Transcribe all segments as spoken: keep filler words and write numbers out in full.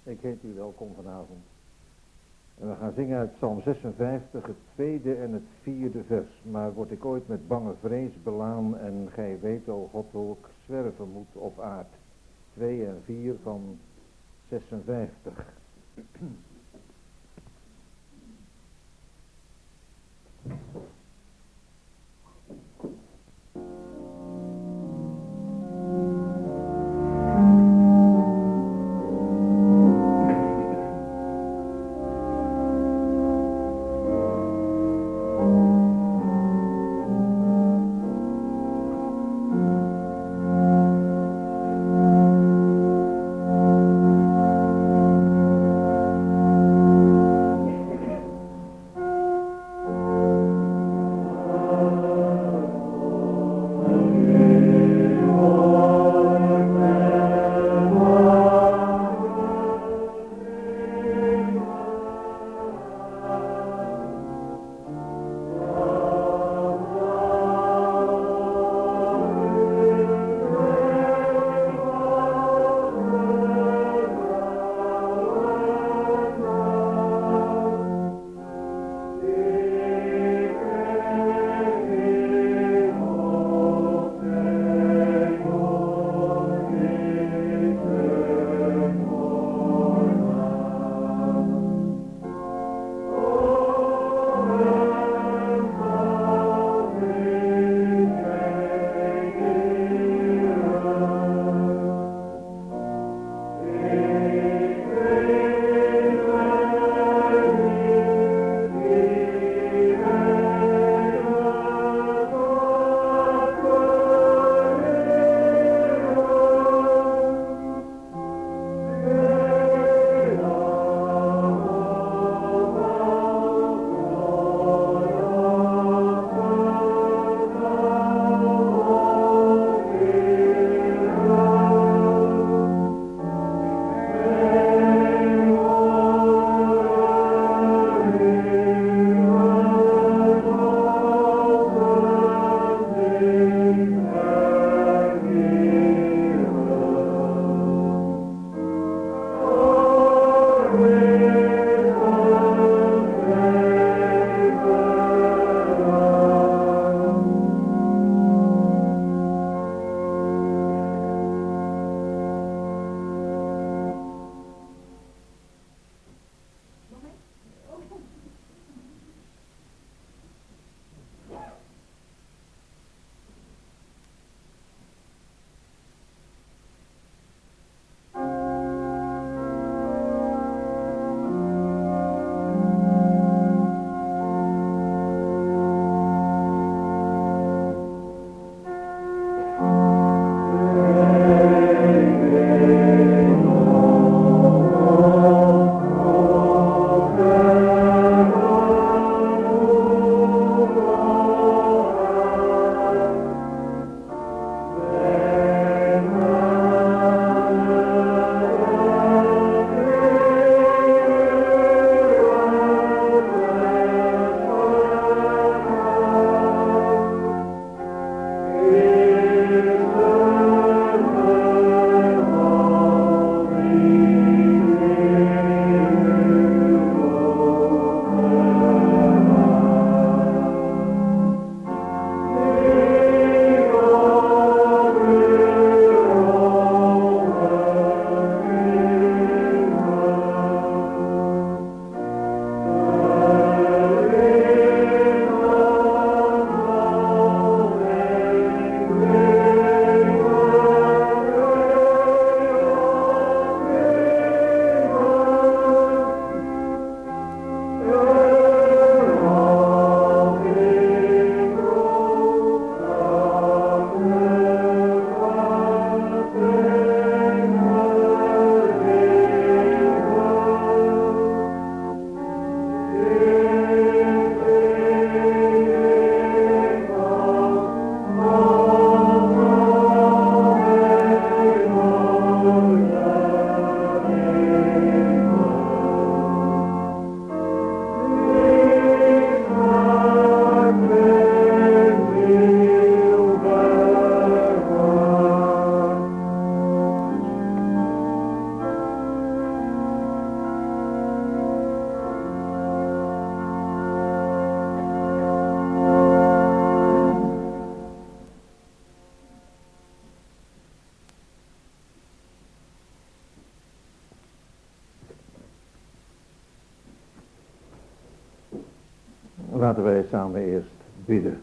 Ik heet u welkom vanavond. En we gaan zingen uit Psalm zesenvijftig, het tweede en het vierde vers. Maar word ik ooit met bange vrees belaan en gij weet, o God, hoe ik zwerven moet op aard. Twee en vier van zesenvijftig. Thank Laten wij samen eerst bidden.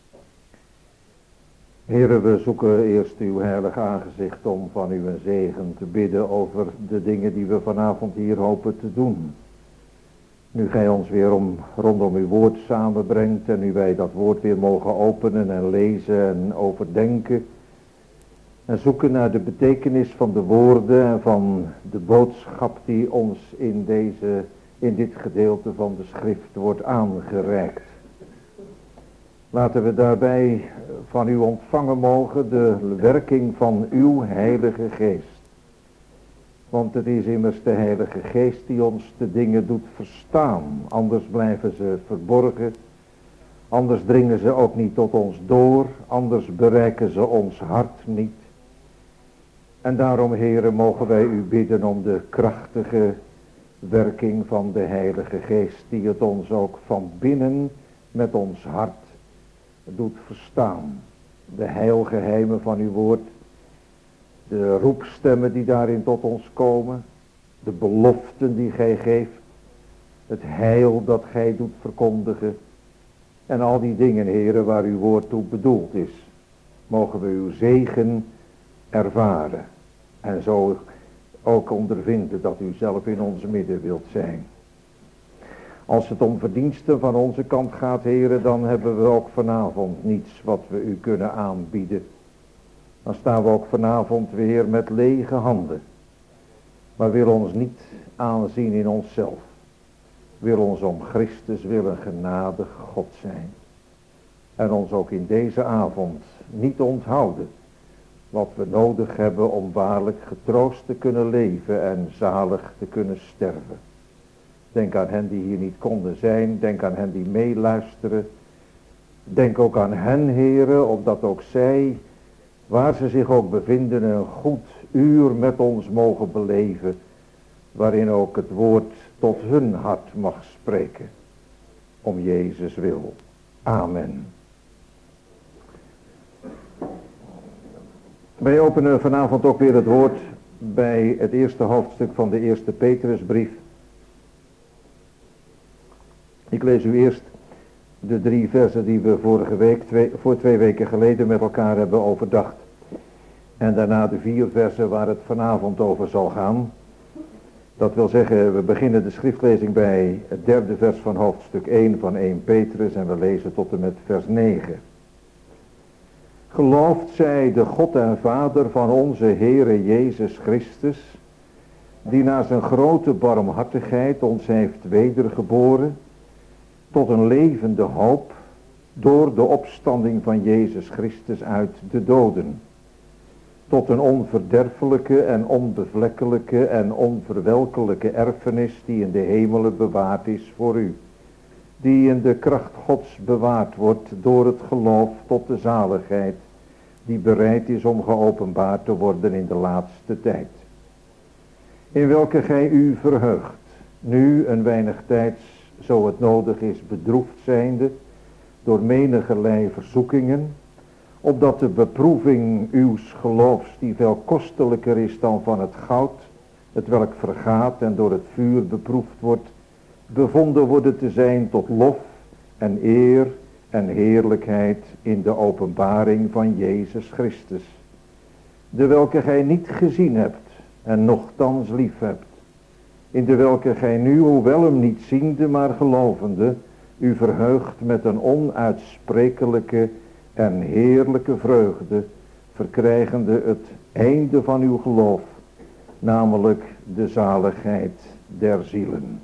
Heere, we zoeken eerst uw heilig aangezicht om van u een zegen te bidden over de dingen die we vanavond hier hopen te doen. Nu gij ons weer om, rondom uw woord samenbrengt en nu wij dat woord weer mogen openen en lezen en overdenken. En zoeken naar de betekenis van de woorden en van de boodschap die ons in, deze, in dit gedeelte van de schrift wordt aangereikt. Laten we daarbij van u ontvangen mogen de werking van uw Heilige Geest. Want het is immers de Heilige Geest die ons de dingen doet verstaan. Anders blijven ze verborgen. Anders dringen ze ook niet tot ons door. Anders bereiken ze ons hart niet. En daarom, Heere, mogen wij u bidden om de krachtige werking van de Heilige Geest. Die het ons ook van binnen met ons hart doet verstaan. De heilgeheimen van uw woord. De roepstemmen die daarin tot ons komen. De beloften die gij geeft. Het heil dat gij doet verkondigen. En al die dingen, Heere, waar uw woord toe bedoeld is. Mogen we uw zegen ervaren. En zo ook ondervinden dat u zelf in ons midden wilt zijn. Als het om verdiensten van onze kant gaat, Heere, dan hebben we ook vanavond niets wat we u kunnen aanbieden. Dan staan we ook vanavond weer met lege handen. Maar wil ons niet aanzien in onszelf. Wil ons om Christus willen genadig God zijn. En ons ook in deze avond niet onthouden. Wat we nodig hebben om waarlijk getroost te kunnen leven en zalig te kunnen sterven. Denk aan hen die hier niet konden zijn. Denk aan hen die meeluisteren. Denk ook aan hen, Heere, opdat ook zij, waar ze zich ook bevinden, een goed uur met ons mogen beleven. Waarin ook het woord tot hun hart mag spreken. Om Jezus wil. Amen. Wij openen vanavond ook weer het woord bij het eerste hoofdstuk van de eerste Petrusbrief. Ik lees u eerst de drie versen die we vorige week, twee, voor twee weken geleden met elkaar hebben overdacht. En daarna de vier versen waar het vanavond over zal gaan. Dat wil zeggen, we beginnen de schriftlezing bij het derde vers van hoofdstuk één van eerste Petrus en we lezen tot en met vers negen. Gelooft zij de God en Vader van onze Heere Jezus Christus, die na zijn grote barmhartigheid ons heeft wedergeboren, tot een levende hoop, door de opstanding van Jezus Christus uit de doden, tot een onverderfelijke en onbevlekkelijke en onverwelkelijke erfenis die in de hemelen bewaard is voor u, die in de kracht Gods bewaard wordt door het geloof tot de zaligheid, die bereid is om geopenbaard te worden in de laatste tijd. In welke gij u verheugt, nu een weinig tijds, zo het nodig is, bedroefd zijnde, door menigerlei verzoekingen, opdat de beproeving uws geloofs, die veel kostelijker is dan van het goud, het welk vergaat en door het vuur beproefd wordt, bevonden worden te zijn tot lof en eer en heerlijkheid in de openbaring van Jezus Christus, de welke gij niet gezien hebt en nochtans lief hebt, in de welke gij nu, hoewel hem niet ziende maar gelovende, u verheugt met een onuitsprekelijke en heerlijke vreugde, verkrijgende het einde van uw geloof, namelijk de zaligheid der zielen.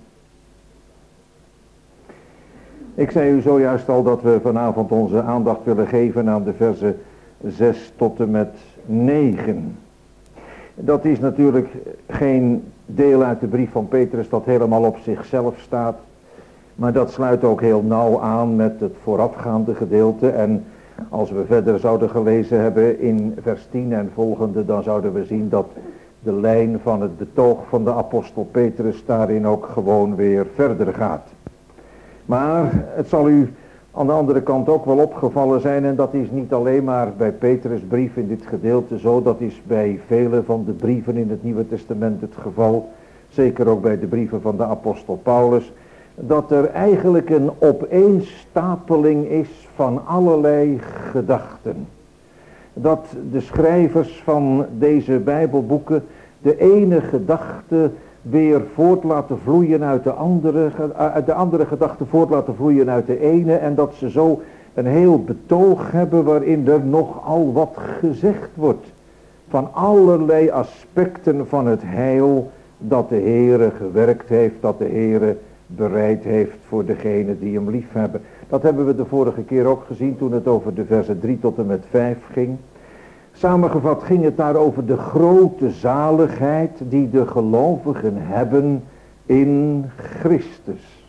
Ik zei u zojuist al dat we vanavond onze aandacht willen geven aan de versen zes tot en met negen. Dat is natuurlijk geen deel uit de brief van Petrus dat helemaal op zichzelf staat. Maar dat sluit ook heel nauw aan met het voorafgaande gedeelte. En als we verder zouden gelezen hebben in vers tien en volgende, dan zouden we zien dat de lijn van het betoog van de apostel Petrus daarin ook gewoon weer verder gaat. Maar het zal u aan de andere kant ook wel opgevallen zijn, en dat is niet alleen maar bij Petrus' brief in dit gedeelte zo, dat is bij vele van de brieven in het Nieuwe Testament het geval, zeker ook bij de brieven van de apostel Paulus, dat er eigenlijk een opeenstapeling is van allerlei gedachten. Dat de schrijvers van deze Bijbelboeken de ene gedachte weer voort laten vloeien uit de andere, uit de andere gedachte voort laten vloeien uit de ene, en dat ze zo een heel betoog hebben waarin er nogal wat gezegd wordt van allerlei aspecten van het heil dat de Heere gewerkt heeft, dat de Heere bereid heeft voor degenen die hem lief hebben. Dat hebben we de vorige keer ook gezien toen het over de versen drie tot en met vijf ging. Samengevat ging het daar over de grote zaligheid die de gelovigen hebben in Christus.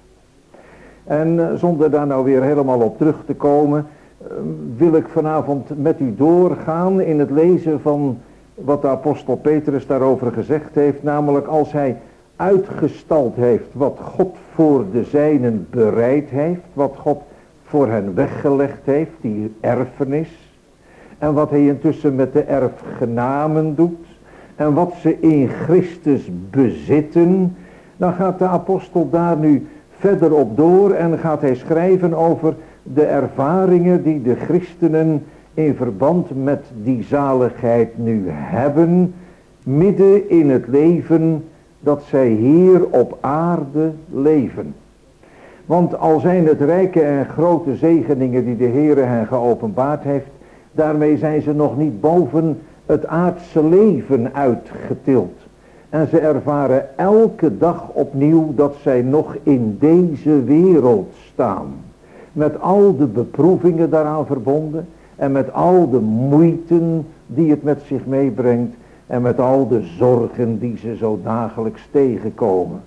En zonder daar nou weer helemaal op terug te komen, wil ik vanavond met u doorgaan in het lezen van wat de apostel Petrus daarover gezegd heeft. Namelijk als hij uitgestald heeft wat God voor de zijnen bereid heeft, wat God voor hen weggelegd heeft, die erfenis. En wat hij intussen met de erfgenamen doet. En wat ze in Christus bezitten. Dan gaat de apostel daar nu verder op door. En gaat hij schrijven over de ervaringen die de christenen in verband met die zaligheid nu hebben. Midden in het leven dat zij hier op aarde leven. Want al zijn het rijke en grote zegeningen die de Heere hen geopenbaard heeft, daarmee zijn ze nog niet boven het aardse leven uitgetild. En ze ervaren elke dag opnieuw dat zij nog in deze wereld staan. Met al de beproevingen daaraan verbonden. En met al de moeiten die het met zich meebrengt. En met al de zorgen die ze zo dagelijks tegenkomen.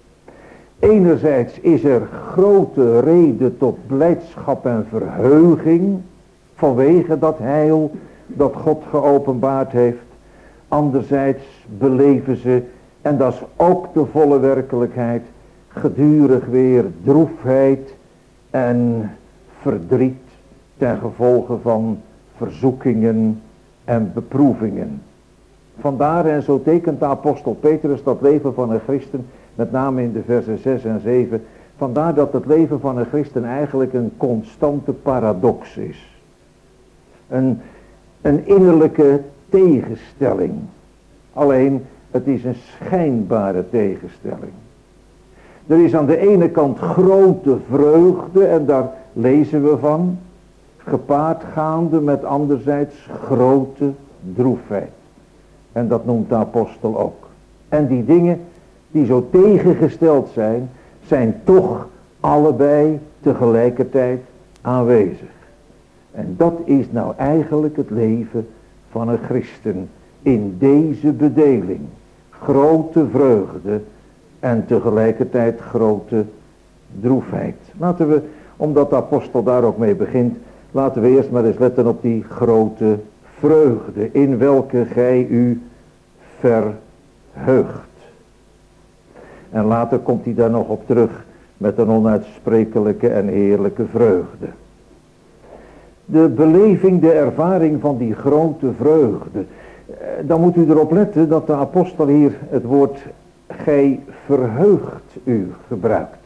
Enerzijds is er grote reden tot blijdschap en verheuging. Vanwege dat heil dat God geopenbaard heeft. Anderzijds beleven ze, en dat is ook de volle werkelijkheid, gedurig weer droefheid en verdriet ten gevolge van verzoekingen en beproevingen. Vandaar, en zo tekent de apostel Petrus dat leven van een christen, met name in de versen zes en zeven, vandaar dat het leven van een christen eigenlijk een constante paradox is. Een, een innerlijke tegenstelling. Alleen, het is een schijnbare tegenstelling. Er is aan de ene kant grote vreugde, en daar lezen we van, gepaard gaande met anderzijds grote droefheid. En dat noemt de apostel ook. En die dingen die zo tegengesteld zijn, zijn toch allebei tegelijkertijd aanwezig. En dat is nou eigenlijk het leven van een christen in deze bedeling. Grote vreugde en tegelijkertijd grote droefheid. Laten we, omdat de apostel daar ook mee begint, laten we eerst maar eens letten op die grote vreugde, in welke gij u verheugt. En later komt hij daar nog op terug met een onuitsprekelijke en heerlijke vreugde. De beleving, de ervaring van die grote vreugde. Dan moet u erop letten dat de apostel hier het woord gij verheugt u gebruikt.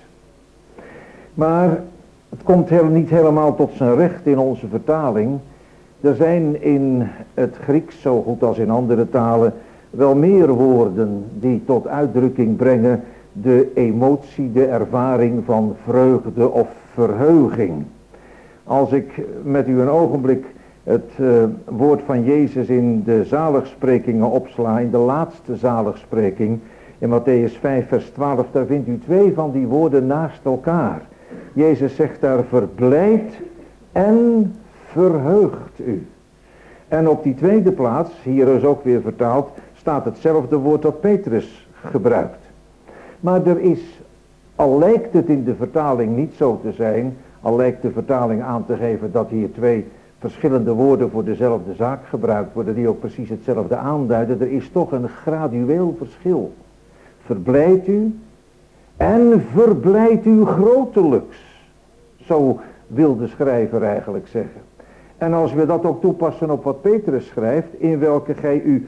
Maar het komt heel, niet helemaal tot zijn recht in onze vertaling. Er zijn in het Grieks, zo goed als in andere talen, wel meer woorden die tot uitdrukking brengen de emotie, de ervaring van vreugde of verheuging. Als ik met u een ogenblik het uh, woord van Jezus in de zaligsprekingen opsla, in de laatste zaligspreking, in Matthäus vijf vers twaalf, daar vindt u twee van die woorden naast elkaar. Jezus zegt daar verblijd en verheugt u. En op die tweede plaats, hier is ook weer vertaald, staat hetzelfde woord dat Petrus gebruikt. Maar er is, al lijkt het in de vertaling niet zo te zijn, al lijkt de vertaling aan te geven dat hier twee verschillende woorden voor dezelfde zaak gebruikt worden, die ook precies hetzelfde aanduiden, er is toch een gradueel verschil. Verblijd u en verblijd u grotelijks. Zo wil de schrijver eigenlijk zeggen. En als we dat ook toepassen op wat Petrus schrijft, in welke gij u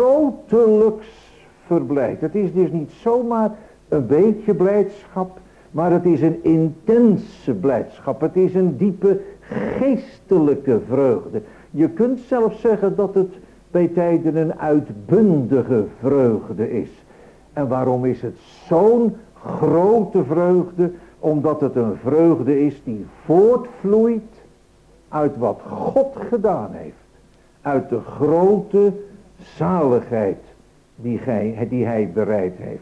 grotelijks verblijdt. Het is dus niet zomaar een beetje blijdschap, Maar het is een intense blijdschap. Het is een diepe geestelijke vreugde. Je kunt zelfs zeggen dat het bij tijden een uitbundige vreugde is. En waarom is het zo'n grote vreugde? Omdat het een vreugde is die voortvloeit uit wat God gedaan heeft. Uit de grote zaligheid die hij, die hij bereid heeft.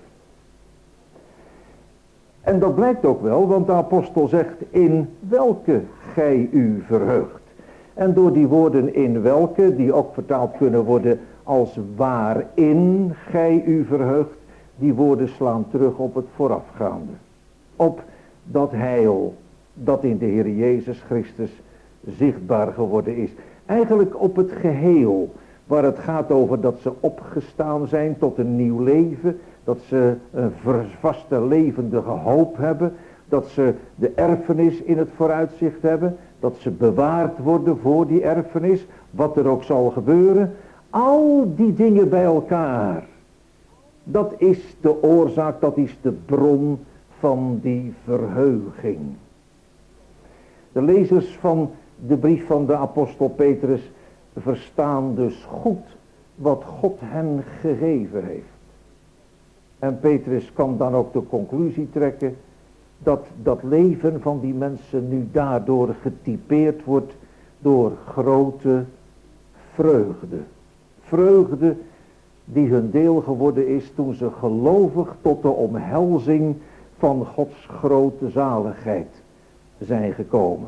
En dat blijkt ook wel, want de apostel zegt in welke gij u verheugt. En door die woorden in welke, die ook vertaald kunnen worden als waarin gij u verheugt, die woorden slaan terug op het voorafgaande. Op dat heil dat in de Heer Jezus Christus zichtbaar geworden is. Eigenlijk op het geheel, waar het gaat over dat ze opgestaan zijn tot een nieuw leven. Dat ze een vaste levendige hoop hebben. Dat ze de erfenis in het vooruitzicht hebben. Dat ze bewaard worden voor die erfenis. Wat er ook zal gebeuren. Al die dingen bij elkaar. Dat is de oorzaak, dat is de bron van die verheuging. De lezers van de brief van de apostel Petrus verstaan dus goed wat God hen gegeven heeft. En Petrus kan dan ook de conclusie trekken dat dat leven van die mensen nu daardoor getypeerd wordt door grote vreugde. Vreugde die hun deel geworden is toen ze gelovig tot de omhelzing van Gods grote zaligheid zijn gekomen.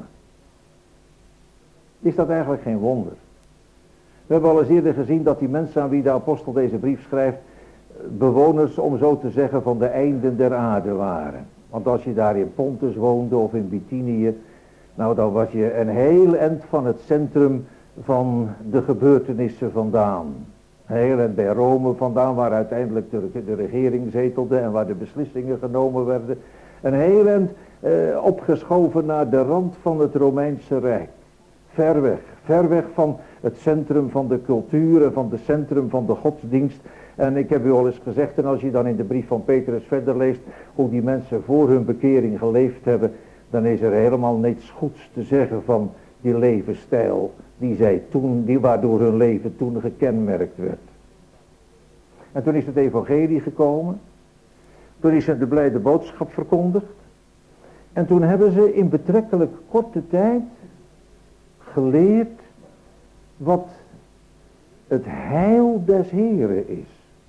Is dat eigenlijk geen wonder? We hebben al eens eerder gezien dat die mensen aan wie de apostel deze brief schrijft, bewoners, om zo te zeggen, van de einden der aarde waren. Want als je daar in Pontus woonde of in Bithynië, nou dan was je een heel eind van het centrum van de gebeurtenissen vandaan. Een heel eind bij Rome vandaan, waar uiteindelijk de, de regering zetelde en waar de beslissingen genomen werden. Een heel eind eh, opgeschoven naar de rand van het Romeinse Rijk. Ver weg, ver weg van het centrum van de cultuur en van het centrum van de godsdienst. En ik heb u al eens gezegd, en als je dan in de brief van Petrus verder leest hoe die mensen voor hun bekering geleefd hebben, dan is er helemaal niets goeds te zeggen van die levensstijl die zij toen, die waardoor hun leven toen gekenmerkt werd. En toen is het evangelie gekomen, toen is er de blijde boodschap verkondigd, en toen hebben ze in betrekkelijk korte tijd geleerd wat het heil des Heren is.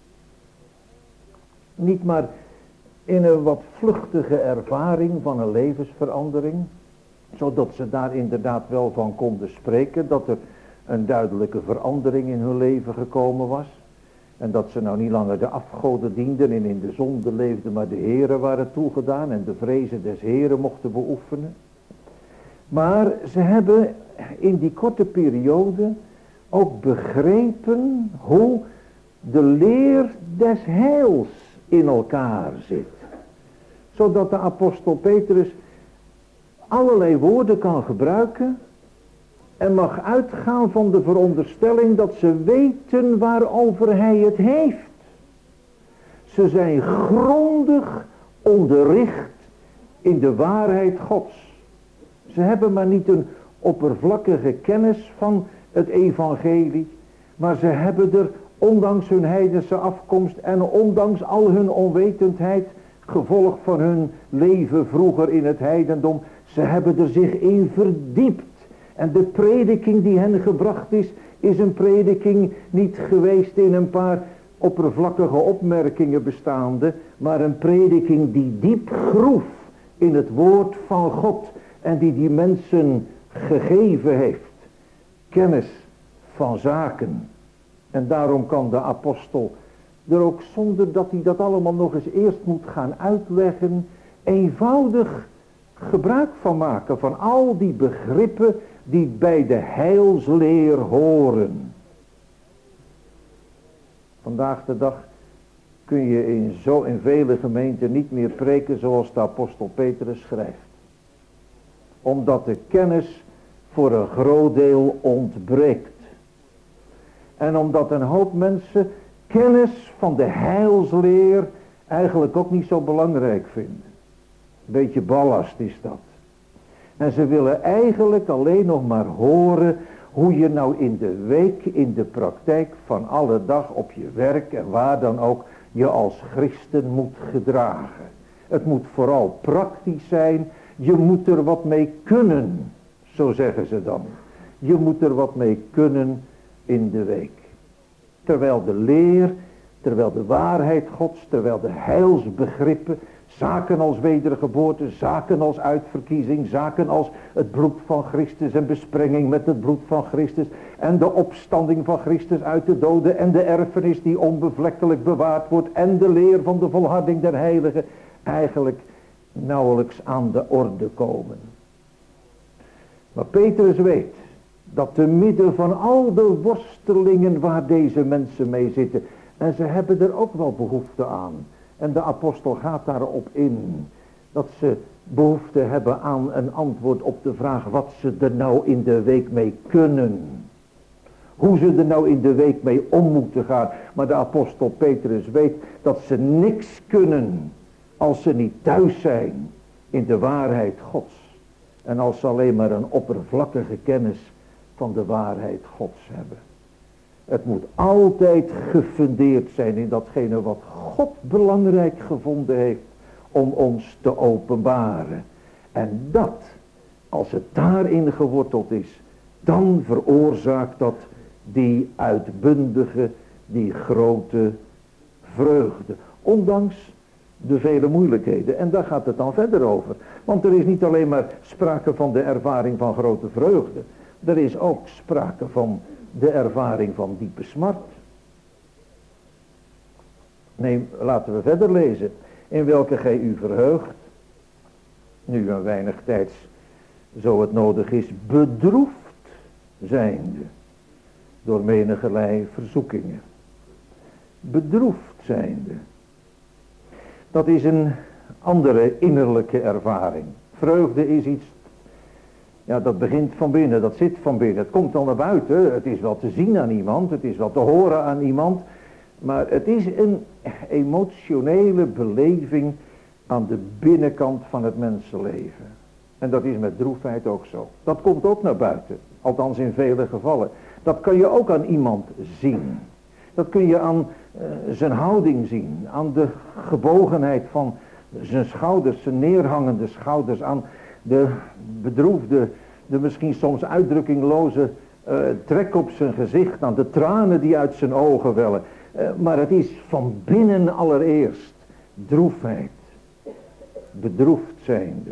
Niet maar in een wat vluchtige ervaring van een levensverandering, zodat ze daar inderdaad wel van konden spreken, dat er een duidelijke verandering in hun leven gekomen was. En dat ze nou niet langer de afgoden dienden en in de zonde leefden, maar de Heren waren toegedaan en de vrezen des Heren mochten beoefenen. Maar ze hebben in die korte periode ook begrepen hoe de leer des heils in elkaar zit. Zodat de apostel Petrus allerlei woorden kan gebruiken en mag uitgaan van de veronderstelling dat ze weten waarover hij het heeft. Ze zijn grondig onderricht in de waarheid Gods. Ze hebben maar niet een oppervlakkige kennis van het evangelie, maar ze hebben er, ondanks hun heidense afkomst en ondanks al hun onwetendheid, gevolg van hun leven vroeger in het heidendom, ze hebben er zich in verdiept. En de prediking die hen gebracht is, is een prediking niet geweest in een paar oppervlakkige opmerkingen bestaande, maar een prediking die diep groef in het woord van God en die die mensen gegeven heeft. Kennis van zaken. En daarom kan de apostel er ook, zonder dat hij dat allemaal nog eens eerst moet gaan uitleggen, eenvoudig gebruik van maken van al die begrippen die bij de heilsleer horen. Vandaag de dag kun je in, zo in vele gemeenten niet meer preken zoals de apostel Petrus schrijft. Omdat de kennis voor een groot deel ontbreekt. En omdat een hoop mensen kennis van de heilsleer eigenlijk ook niet zo belangrijk vinden. Beetje ballast is dat. En ze willen eigenlijk alleen nog maar horen hoe je nou in de week, in de praktijk van alle dag op je werk en waar dan ook je als christen moet gedragen. Het moet vooral praktisch zijn. Je moet er wat mee kunnen, zo zeggen ze dan. Je moet er wat mee kunnen in de week. Terwijl de leer, terwijl de waarheid Gods, terwijl de heilsbegrippen, zaken als wedergeboorte, zaken als uitverkiezing, zaken als het bloed van Christus en besprenging met het bloed van Christus en de opstanding van Christus uit de doden en de erfenis die onbevlekkelijk bewaard wordt en de leer van de volharding der heiligen eigenlijk nauwelijks aan de orde komen. Maar Petrus weet dat te midden van al de worstelingen waar deze mensen mee zitten, en ze hebben er ook wel behoefte aan. En de apostel gaat daarop in. Dat ze behoefte hebben aan een antwoord op de vraag wat ze er nou in de week mee kunnen. Hoe ze er nou in de week mee om moeten gaan. Maar de apostel Petrus weet dat ze niks kunnen als ze niet thuis zijn in de waarheid Gods. En als ze alleen maar een oppervlakkige kennis van de waarheid Gods hebben. Het moet altijd gefundeerd zijn in datgene wat God belangrijk gevonden heeft om ons te openbaren. En dat, als het daarin geworteld is, dan veroorzaakt dat die uitbundige, die grote vreugde. Ondanks de vele moeilijkheden. En daar gaat het dan verder over. Want er is niet alleen maar sprake van de ervaring van grote vreugde. Er is ook sprake van de ervaring van diepe smart. Nee, laten we verder lezen. In welke gij u verheugt, nu een weinig tijds, zo het nodig is, bedroefd zijnde door menigerlei verzoekingen. Bedroefd zijnde. Dat is een andere innerlijke ervaring. Vreugde is iets, ja, dat begint van binnen, dat zit van binnen. Het komt al naar buiten, het is wel te zien aan iemand, het is wel te horen aan iemand. Maar het is een emotionele beleving aan de binnenkant van het mensenleven. En dat is met droefheid ook zo. Dat komt ook naar buiten, althans in vele gevallen. Dat kan je ook aan iemand zien. Dat kun je aan uh, zijn houding zien, aan de gebogenheid van zijn schouders, zijn neerhangende schouders, aan de bedroefde, de misschien soms uitdrukkingloze uh, trek op zijn gezicht, aan de tranen die uit zijn ogen wellen. Uh, maar het is van binnen allereerst droefheid, bedroefd zijnde.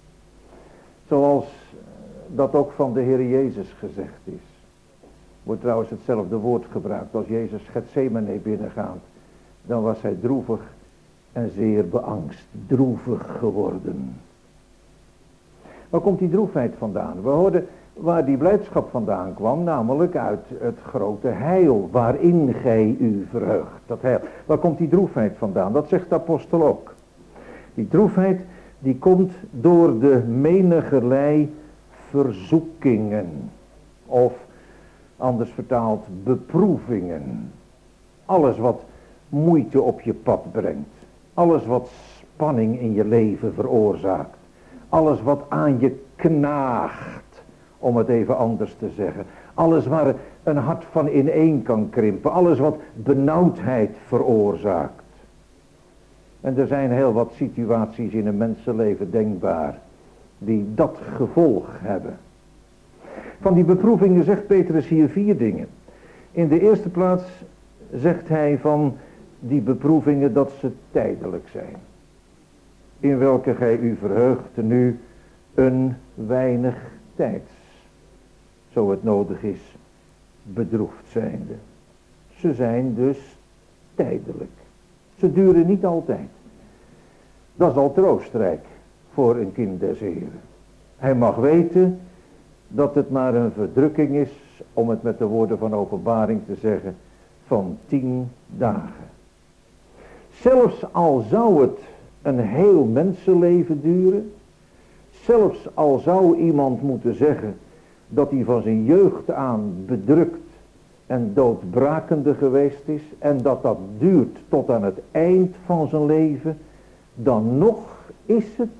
Zoals dat ook van de Heer Jezus gezegd is. Wordt trouwens hetzelfde woord gebruikt. Als Jezus Getsemane binnengaat, dan was hij droevig en zeer beangst. Droevig geworden. Waar komt die droefheid vandaan? We hoorden waar die blijdschap vandaan kwam, namelijk uit het grote heil waarin gij u verheugt. Dat heil. Waar komt die droefheid vandaan? Dat zegt de apostel ook. Die droefheid die komt door de menigerlei verzoekingen. Of anders vertaald beproevingen. Alles wat moeite op je pad brengt. Alles wat spanning in je leven veroorzaakt. Alles wat aan je knaagt, om het even anders te zeggen. Alles waar een hart van ineen kan krimpen. Alles wat benauwdheid veroorzaakt. En er zijn heel wat situaties in een mensenleven denkbaar die dat gevolg hebben. Van die beproevingen zegt Petrus hier vier dingen. In de eerste plaats zegt hij van die beproevingen dat ze tijdelijk zijn. In welke gij u verheugt nu een weinig tijds, zo het nodig is, bedroefd zijnde. Ze zijn dus tijdelijk. Ze duren niet altijd. Dat is al troostrijk voor een kind des Heren. Hij mag weten dat het maar een verdrukking is, om het met de woorden van openbaring te zeggen, van tien dagen. Zelfs al zou het een heel mensenleven duren, zelfs al zou iemand moeten zeggen dat hij van zijn jeugd aan bedrukt en doodbrakende geweest is, en dat dat duurt tot aan het eind van zijn leven, dan nog is het,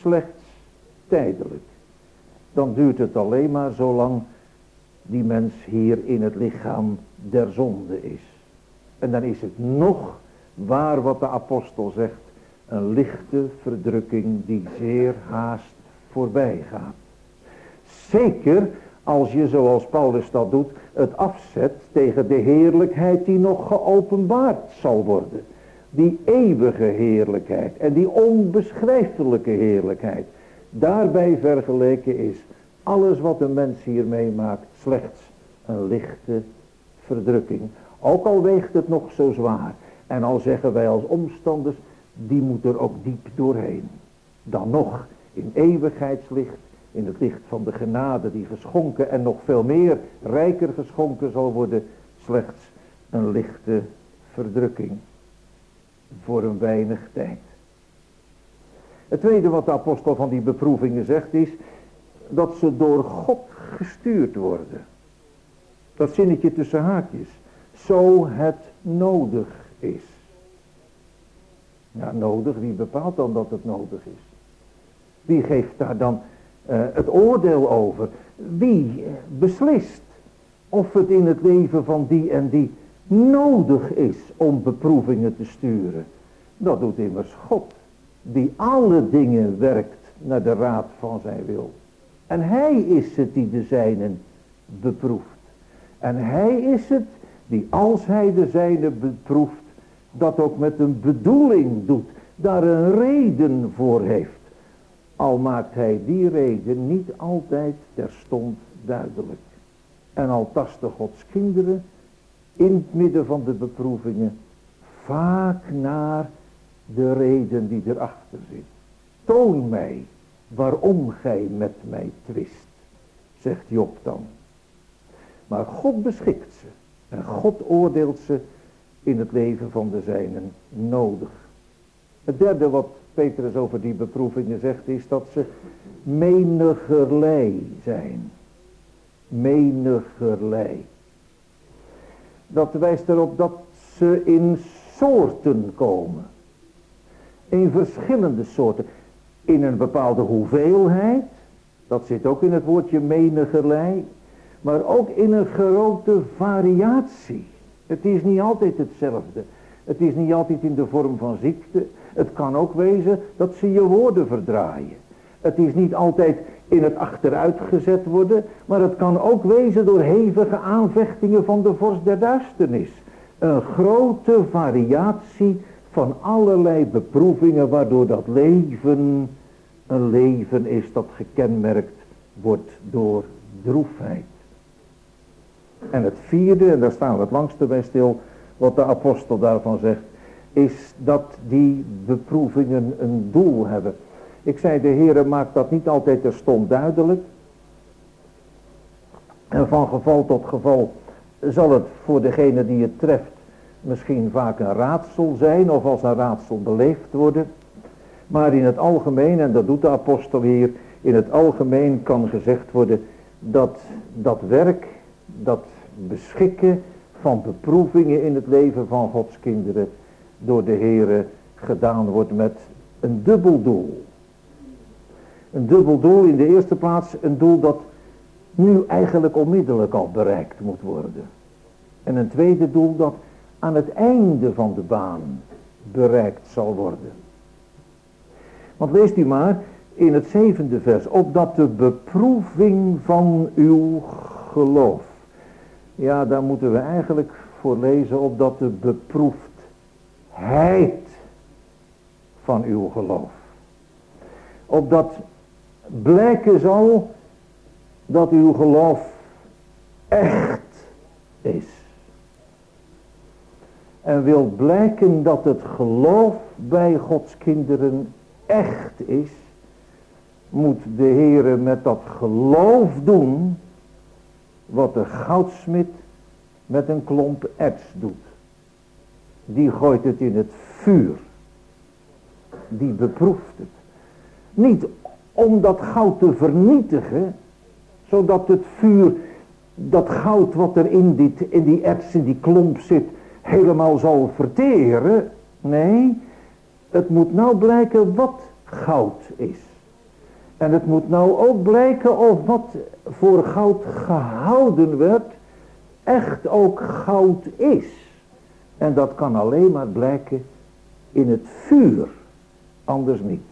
slechts tijdelijk. Dan duurt het alleen maar zolang die mens hier in het lichaam der zonde is. En dan is het nog waar wat de apostel zegt, een lichte verdrukking die zeer haast voorbij gaat. Zeker als je, zoals Paulus dat doet, het afzet tegen de heerlijkheid die nog geopenbaard zal worden. Die eeuwige heerlijkheid en die onbeschrijfelijke heerlijkheid. Daarbij vergeleken is alles wat een mens hier meemaakt slechts een lichte verdrukking. Ook al weegt het nog zo zwaar. En al zeggen wij als omstanders, die moet er ook diep doorheen. Dan nog in eeuwigheidslicht, in het licht van de genade die geschonken en nog veel meer rijker geschonken zal worden, slechts een lichte verdrukking. Voor een weinig tijd. Het tweede wat de apostel van die beproevingen zegt is, dat ze door God gestuurd worden. Dat zinnetje tussen haakjes. Zo het nodig is. Ja, nodig, wie bepaalt dan dat het nodig is? Wie geeft daar dan uh, het oordeel over? Wie beslist of het in het leven van die en die nodig is om beproevingen te sturen? Dat doet immers God, die alle dingen werkt naar de raad van zijn wil. En hij is het die de zijnen beproeft. En hij is het die, als hij de zijnen beproeft, dat ook met een bedoeling doet, daar een reden voor heeft. Al maakt hij die reden niet altijd terstond duidelijk. En al tasten Gods kinderen in het midden van de beproevingen vaak naar de reden die erachter zit. Toon mij waarom gij met mij twist, zegt Job dan. Maar God beschikt ze en God oordeelt ze in het leven van de zijnen nodig. Het derde wat Petrus over die beproevingen zegt is dat ze menigerlei zijn. Menigerlei. Dat wijst erop dat ze in soorten komen. In verschillende soorten. In een bepaalde hoeveelheid. Dat zit ook in het woordje menigerlei. Maar ook in een grote variatie. Het is niet altijd hetzelfde. Het is niet altijd in de vorm van ziekte. Het kan ook wezen dat ze je woorden verdraaien. Het is niet altijd in het achteruit gezet worden. Maar het kan ook wezen door hevige aanvechtingen van de vorst der duisternis. Een grote variatie van allerlei beproevingen waardoor dat leven een leven is dat gekenmerkt wordt door droefheid. En het vierde, en daar staan we het langste bij stil, wat de apostel daarvan zegt, is dat die beproevingen een doel hebben. Ik zei, de Heere maakt dat niet altijd terstond duidelijk. En van geval tot geval zal het voor degene die het treft misschien vaak een raadsel zijn of als een raadsel beleefd worden. Maar in het algemeen, en dat doet de apostel hier, in het algemeen kan gezegd worden dat dat werk, dat beschikken van beproevingen in het leven van Gods kinderen door de Heere gedaan wordt met een dubbel doel. Een dubbel doel, in de eerste plaats een doel dat nu eigenlijk onmiddellijk al bereikt moet worden. En een tweede doel dat aan het einde van de baan bereikt zal worden. Want leest u maar in het zevende vers, opdat de beproeving van uw geloof. Ja, daar moeten we eigenlijk voor lezen, opdat de beproefdheid van uw geloof. Opdat blijken zal dat uw geloof echt is. En wil blijken dat het geloof bij Gods kinderen echt is, moet de Heere met dat geloof doen wat de goudsmid met een klomp erts doet. Die gooit het in het vuur. Die beproeft het. Niet om dat goud te vernietigen, zodat het vuur, dat goud wat er in, dit, in die erts, in die klomp zit, helemaal zal verteren. Nee, het moet nou blijken wat goud is. En het moet nou ook blijken of wat voor goud gehouden werd, echt ook goud is. En dat kan alleen maar blijken in het vuur, anders niet.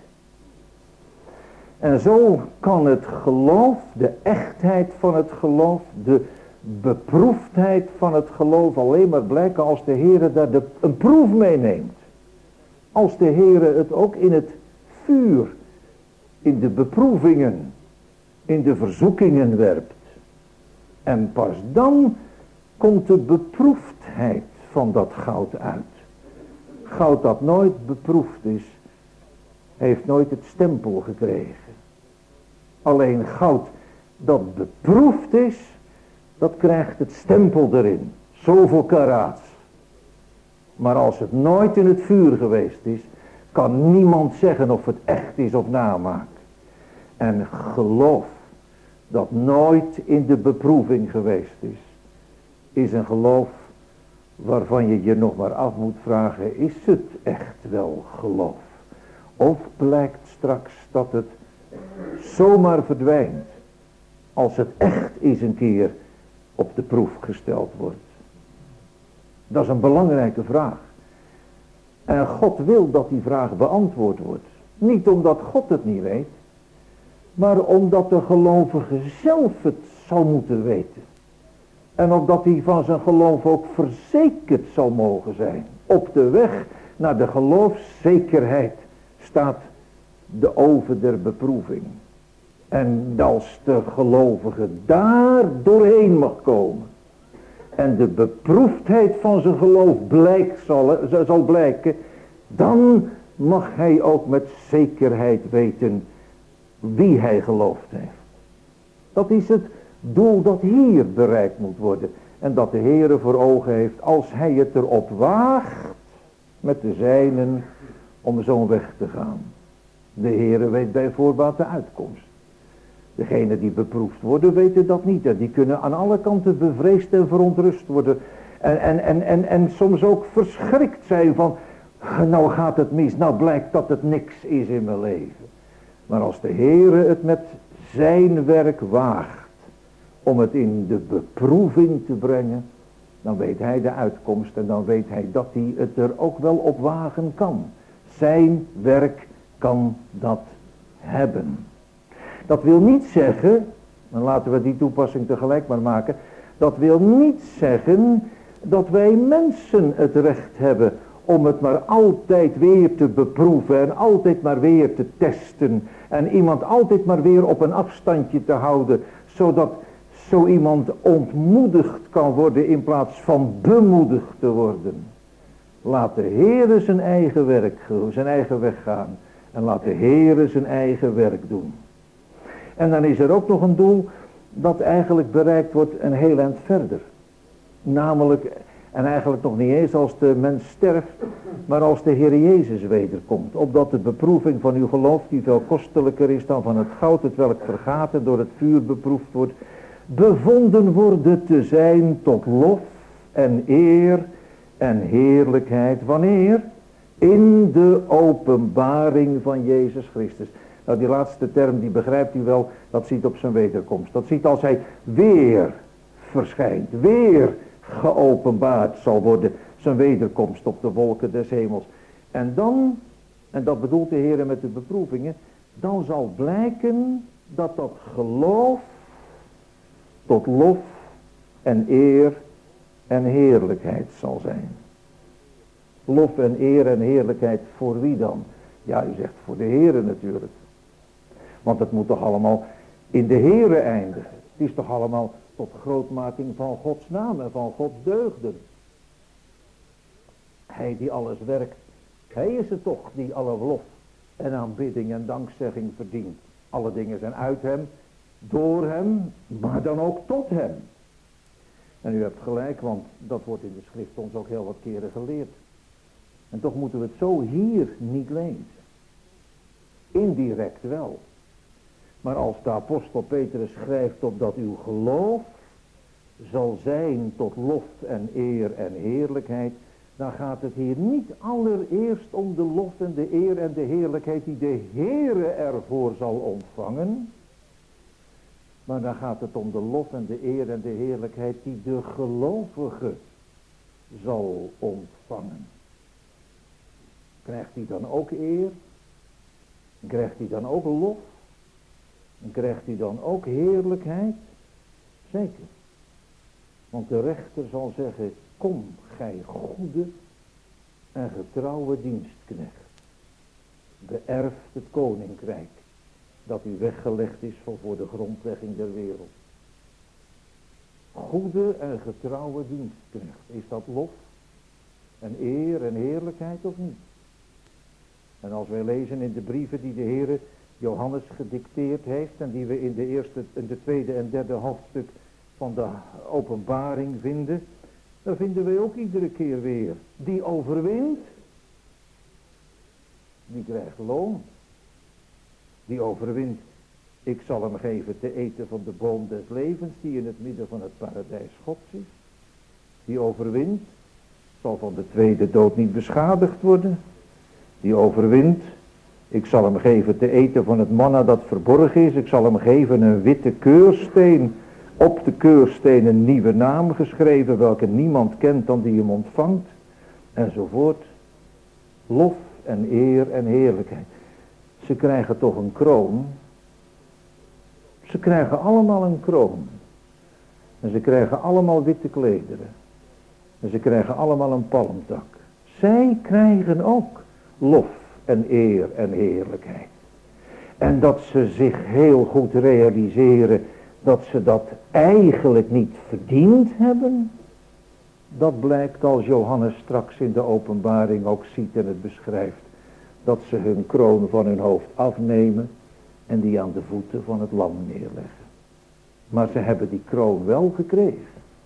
En zo kan het geloof, de echtheid van het geloof, de beproefdheid van het geloof alleen maar blijken als de Heere daar de, een proef meeneemt. Als de Heere het ook in het vuur, in de beproevingen, in de verzoekingen werpt. En pas dan komt de beproefdheid van dat goud uit. Goud dat nooit beproefd is, heeft nooit het stempel gekregen. Alleen goud dat beproefd is, dat krijgt het stempel erin. Zoveel karaats. Maar als het nooit in het vuur geweest is, kan niemand zeggen of het echt is of namaak. En geloof dat nooit in de beproeving geweest is, is een geloof waarvan je je nog maar af moet vragen, is het echt wel geloof? Of blijkt straks dat het zomaar verdwijnt, als het echt eens een keer op de proef gesteld wordt? Dat is een belangrijke vraag. En God wil dat die vraag beantwoord wordt. Niet omdat God het niet weet, maar omdat de gelovige zelf het zal moeten weten. En opdat hij van zijn geloof ook verzekerd zal mogen zijn. Op de weg naar de geloofszekerheid staat de oven der beproeving. En als de gelovige daar doorheen mag komen, en de beproefdheid van zijn geloof blijkt, zal, zal blijken, dan mag hij ook met zekerheid weten wie hij geloofd heeft. Dat is het doel dat hier bereikt moet worden. En dat de Heere voor ogen heeft als hij het erop waagt met de zijnen om zo'n weg te gaan. De Heere weet bij voorbaat de uitkomst. Degenen die beproefd worden weten dat niet. En die kunnen aan alle kanten bevreesd en verontrust worden. En, en, en, en, en soms ook verschrikt zijn van, nou gaat het mis, nou blijkt dat het niks is in mijn leven. Maar als de Heere het met zijn werk waagt om het in de beproeving te brengen, dan weet hij de uitkomst en dan weet hij dat hij het er ook wel op wagen kan. Zijn werk kan dat hebben. Dat wil niet zeggen, dan laten we die toepassing tegelijk maar maken, dat wil niet zeggen dat wij mensen het recht hebben om het maar altijd weer te beproeven en altijd maar weer te testen en iemand altijd maar weer op een afstandje te houden, zodat zo iemand ontmoedigd kan worden in plaats van bemoedigd te worden. Laat de Heere zijn eigen werk, zijn eigen weg gaan en laat de Heere zijn eigen werk doen. En dan is er ook nog een doel dat eigenlijk bereikt wordt een heel eind verder. Namelijk, en eigenlijk nog niet eens als de mens sterft, maar als de Heer Jezus wederkomt. Opdat de beproeving van uw geloof, die veel kostelijker is dan van het goud, het welk vergaat en door het vuur beproefd wordt, bevonden worden te zijn tot lof en eer en heerlijkheid. Wanneer? In de openbaring van Jezus Christus. Nou, die laatste term, die begrijpt u wel, dat ziet op zijn wederkomst. Dat ziet als hij weer verschijnt, weer geopenbaard zal worden, zijn wederkomst op de wolken des hemels. En dan, en dat bedoelt de Heer met de beproevingen, dan zal blijken dat dat geloof tot lof en eer en heerlijkheid zal zijn. Lof en eer en heerlijkheid voor wie dan? Ja, u zegt voor de Heere natuurlijk. Want het moet toch allemaal in de Heere eindigen. Het is toch allemaal tot grootmaking van Gods naam en van Gods deugden. Hij die alles werkt, hij is het toch die alle lof en aanbidding en dankzegging verdient. Alle dingen zijn uit hem, door hem, maar dan ook tot hem. En u hebt gelijk, want dat wordt in de schrift ons ook heel wat keren geleerd. En toch moeten we het zo hier niet lezen. Indirect wel. Maar als de apostel Petrus schrijft opdat uw geloof zal zijn tot lof en eer en heerlijkheid, dan gaat het hier niet allereerst om de lof en de eer en de heerlijkheid die de Heere ervoor zal ontvangen. Maar dan gaat het om de lof en de eer en de heerlijkheid die de gelovige zal ontvangen. Krijgt hij dan ook eer? Krijgt hij dan ook lof? En krijgt hij dan ook heerlijkheid? Zeker. Want de rechter zal zeggen, kom gij goede en getrouwe dienstknecht. Beërft het koninkrijk dat u weggelegd is van voor de grondlegging der wereld. Goede en getrouwe dienstknecht. Is dat lof en eer en heerlijkheid of niet? En als wij lezen in de brieven die de Heere Johannes gedicteerd heeft en die we in de eerste, in de tweede en derde hoofdstuk van de openbaring vinden, dan vinden wij ook iedere keer weer, die overwint, die krijgt loon. Die overwint, ik zal hem geven te eten van de boom des levens die in het midden van het paradijs Gods is. Die overwint, zal van de tweede dood niet beschadigd worden. Die overwint, ik zal hem geven te eten van het manna dat verborgen is. Ik zal hem geven een witte keursteen, op de keursteen een nieuwe naam geschreven, welke niemand kent dan die hem ontvangt. Enzovoort. Lof en eer en heerlijkheid. Ze krijgen toch een kroon. Ze krijgen allemaal een kroon. En ze krijgen allemaal witte klederen. En ze krijgen allemaal een palmtak. Zij krijgen ook lof en eer en heerlijkheid. En dat ze zich heel goed realiseren dat ze dat eigenlijk niet verdiend hebben. Dat blijkt als Johannes straks in de openbaring ook ziet en het beschrijft. Dat ze hun kroon van hun hoofd afnemen en die aan de voeten van het lam neerleggen. Maar ze hebben die kroon wel gekregen.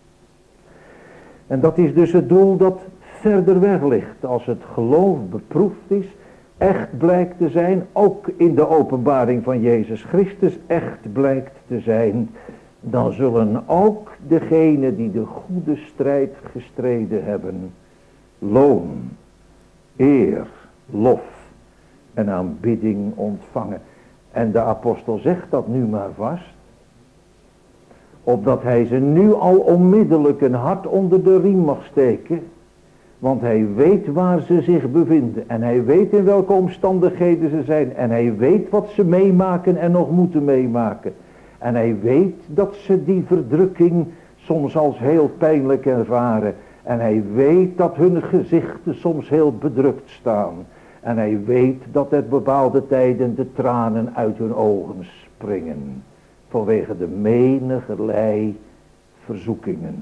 En dat is dus het doel dat verder weg ligt. Als het geloof beproefd is, echt blijkt te zijn, ook in de openbaring van Jezus Christus echt blijkt te zijn, dan zullen ook degenen die de goede strijd gestreden hebben, loon, eer, lof en aanbidding ontvangen. En de apostel zegt dat nu maar vast, opdat hij ze nu al onmiddellijk een hart onder de riem mag steken, want hij weet waar ze zich bevinden en hij weet in welke omstandigheden ze zijn en hij weet wat ze meemaken en nog moeten meemaken. En hij weet dat ze die verdrukking soms als heel pijnlijk ervaren. En hij weet dat hun gezichten soms heel bedrukt staan. En hij weet dat er bepaalde tijden de tranen uit hun ogen springen. Vanwege de menigerlei verzoekingen.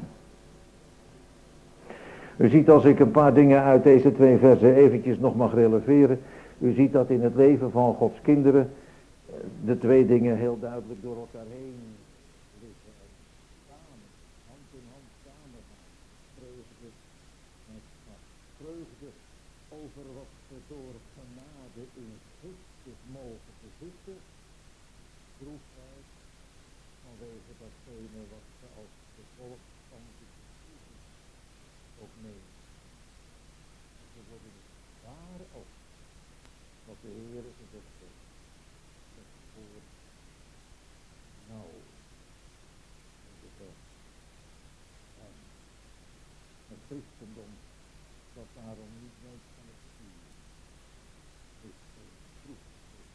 U ziet, als ik een paar dingen uit deze twee versen eventjes nog mag releveren. U ziet dat in het leven van Gods kinderen de twee dingen heel duidelijk door elkaar heen liggen. Samen, hand in hand samen gaan. Vreugde met vreugde over wat we door genade in Christus mogen bezitten. Droefheid vanwege datgene wat ze als gevolg van de verzoeking ook nemen. Ze worden waar ook wat de Heer gezegd heeft. Voor nou in de weg. En het christendom dat daarom niet nooit van het vuur is proef.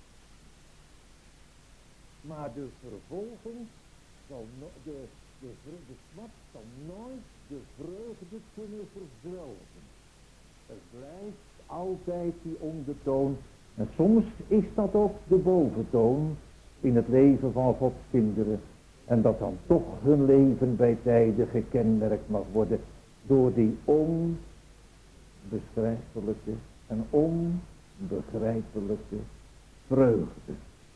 Maar de vervolging zal no de, de, de smart zal nooit de vreugde kunnen verzwelgen. Er blijft altijd die ondertoon. En soms is dat ook de boventoon in het leven van Gods kinderen. En dat dan toch hun leven bij tijden gekenmerkt mag worden door die onbeschrijfelijke en onbegrijpelijke vreugde.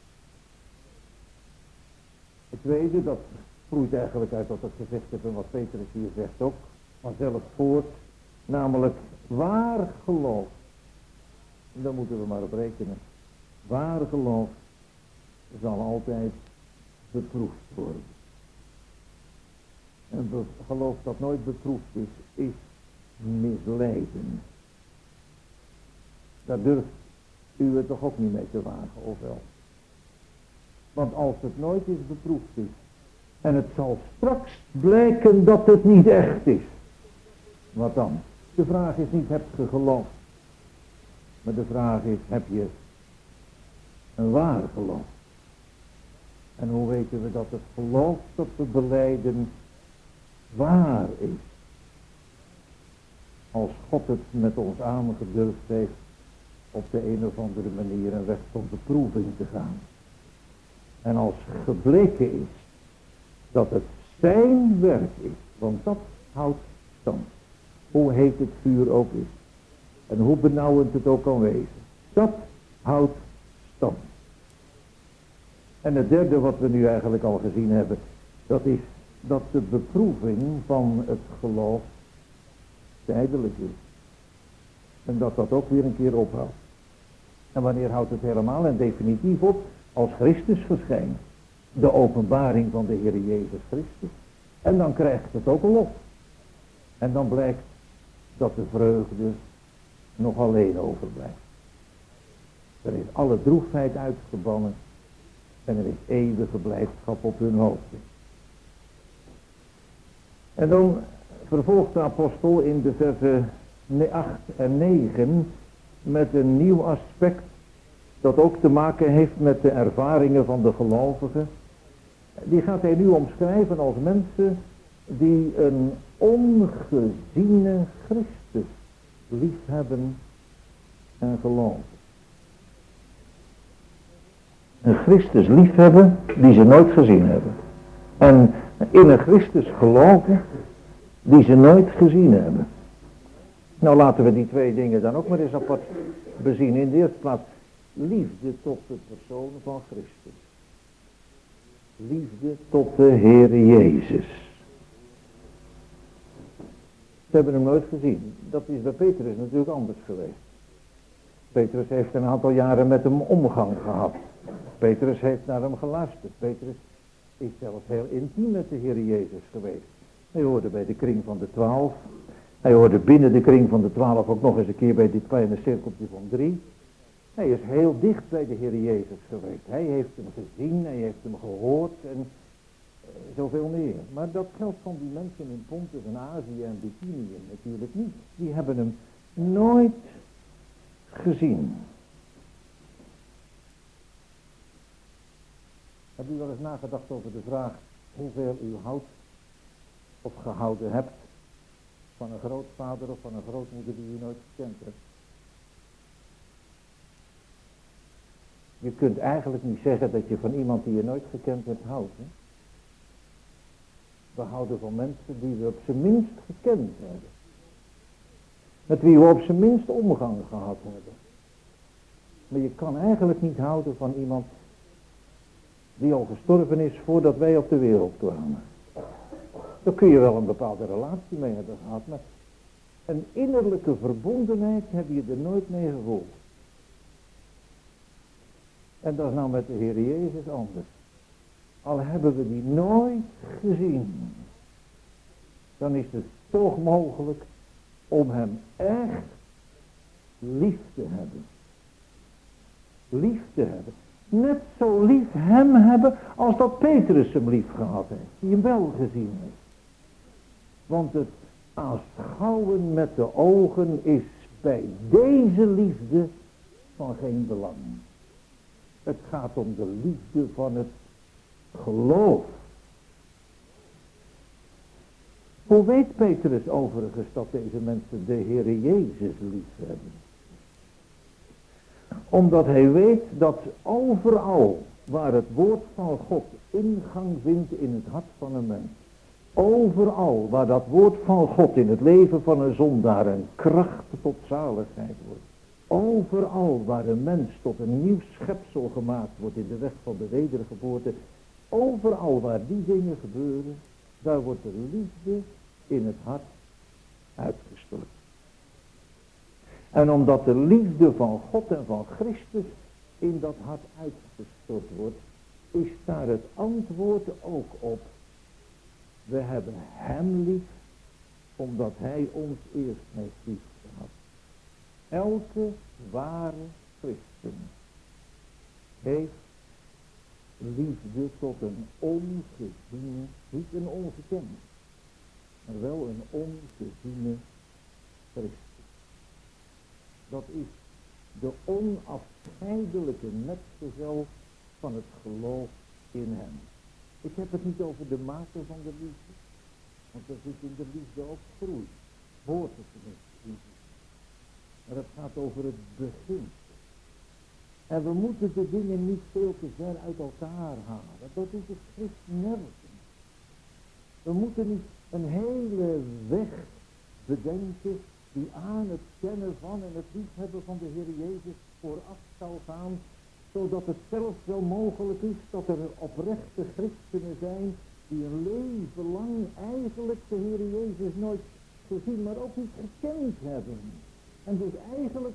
Het tweede, dat vloeit eigenlijk uit wat het gezegd heeft en wat Petrus hier zegt ook, vanzelf voort, namelijk waar geloof. En daar moeten we maar op rekenen. Waar geloof zal altijd beproefd worden. En geloof dat nooit beproefd is, is misleiden. Daar durft u het toch ook niet mee te wagen, of wel? Want als het nooit eens beproefd is, en het zal straks blijken dat het niet echt is, wat dan? De vraag is niet, heb je geloof? Maar de vraag is, heb je een waar geloof? En hoe weten we dat het geloof dat we belijden waar is? Als God het met ons aangedurfd heeft op de een of andere manier een weg tot beproeving te gaan. En als gebleken is dat het zijn werk is, want dat houdt stand. Hoe heet het vuur ook is. En hoe benauwend het ook kan wezen. Dat houdt stand. En het derde wat we nu eigenlijk al gezien hebben, dat is dat de beproeving van het geloof tijdelijk is. En dat dat ook weer een keer ophoudt. En wanneer houdt het helemaal en definitief op? Als Christus verschijnt. De openbaring van de Heer Jezus Christus. En dan krijgt het ook los. En dan blijkt dat de vreugde nog alleen overblijft. Er is alle droefheid uitgebannen. En er is eeuwige blijdschap op hun hoofden. En dan vervolgt de apostel in de versen acht en negen met een nieuw aspect dat ook te maken heeft met de ervaringen van de gelovigen. Die gaat hij nu omschrijven als mensen die een ongeziene Christus liefhebben en geloven. Een Christus liefhebben die ze nooit gezien hebben. En in een Christus geloven die ze nooit gezien hebben. Nou, laten we die twee dingen dan ook maar eens apart bezien. In de eerste plaats liefde tot de persoon van Christus. Liefde tot de Heer Jezus. Ze hebben hem nooit gezien. Dat is bij Petrus natuurlijk anders geweest. Petrus heeft een aantal jaren met hem omgang gehad. Petrus heeft naar hem geluisterd. Petrus is zelfs heel intiem met de Heer Jezus geweest. Hij hoorde bij de kring van de twaalf. Hij hoorde binnen de kring van de twaalf ook nog eens een keer bij dit kleine cirkeltje van drie. Hij is heel dicht bij de Heer Jezus geweest. Hij heeft hem gezien, hij heeft hem gehoord en uh, zoveel meer. Maar dat geldt van die mensen in Pontus en Azië en Bithynië natuurlijk niet. Die hebben hem nooit gezien. Heb u wel eens nagedacht over de vraag hoeveel u houdt of gehouden hebt van een grootvader of van een grootmoeder die u nooit gekend hebt? Je kunt eigenlijk niet zeggen dat je van iemand die je nooit gekend hebt houdt. Hè? We houden van mensen die we op zijn minst gekend hebben. Met wie we op zijn minst omgang gehad hebben. Maar je kan eigenlijk niet houden van iemand die al gestorven is voordat wij op de wereld kwamen. Daar kun je wel een bepaalde relatie mee hebben gehad, maar een innerlijke verbondenheid heb je er nooit mee gevoeld. En dat is nou met de Heer Jezus anders. Al hebben we die nooit gezien, dan is het toch mogelijk om hem echt lief te hebben. Lief te hebben. Net zo lief hem hebben als dat Petrus hem lief gehad heeft. Die hem wel gezien heeft. Want het aanschouwen met de ogen is bij deze liefde van geen belang. Het gaat om de liefde van het geloof. Hoe weet Petrus overigens dat deze mensen de Heer Jezus lief hebben? Omdat hij weet dat overal waar het woord van God ingang vindt in het hart van een mens. Overal waar dat woord van God in het leven van een zondaar een kracht tot zaligheid wordt. Overal waar een mens tot een nieuw schepsel gemaakt wordt in de weg van de wedergeboorte. Overal waar die dingen gebeuren, daar wordt de liefde in het hart uitgestort. En omdat de liefde van God en van Christus in dat hart uitgestort wordt, is daar het antwoord ook op. We hebben hem lief omdat hij ons eerst heeft lief gehad. Elke ware christen heeft liefde tot een ongeziene, niet een ongekende, maar wel een ongeziene Christus. Dat is de onafscheidelijke metgezel van het geloof in hem. Ik heb het niet over de mate van de liefde, want er zit in de liefde ook groei. Hoort het tenminste. Maar het gaat over het begin. En we moeten de dingen niet veel te ver uit elkaar halen. Dat doet de schrift nergens. We moeten niet een hele weg bedenken die aan het kennen van en het liefhebben van de Heer Jezus vooraf zal gaan, zodat het zelfs wel mogelijk is dat er oprechte christenen zijn die een leven lang eigenlijk de Heer Jezus nooit gezien, maar ook niet gekend hebben. En dus eigenlijk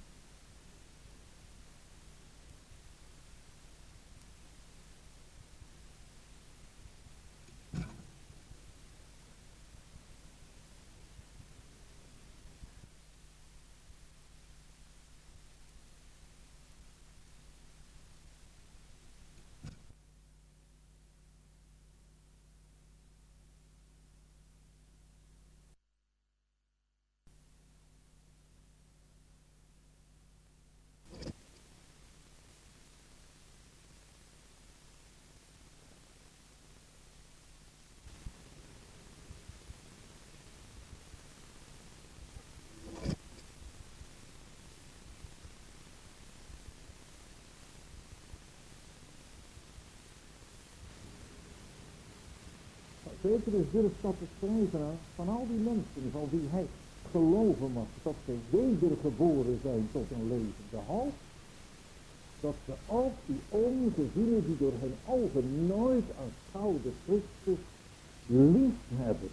Petrus durft dat te schrijven van al die mensen van wie hij geloven mag dat ze wedergeboren zijn tot een levende hoop, dat ze ook die ongeziene die door hun ogen nooit aanschouwde Christus lief hebben.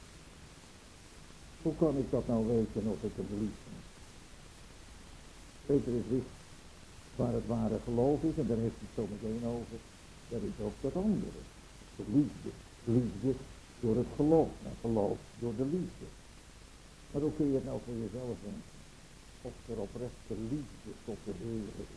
Hoe kan ik dat nou weten of ik hem lief heb? Petrus wist waar het ware geloof is en daar heeft hij het zo meteen over. Dat is ook dat andere, de liefde. Liefde door het geloof en geloof door de liefde. Maar hoe kun je het nou voor jezelf denken? Of er oprechte liefde tot de Heer is.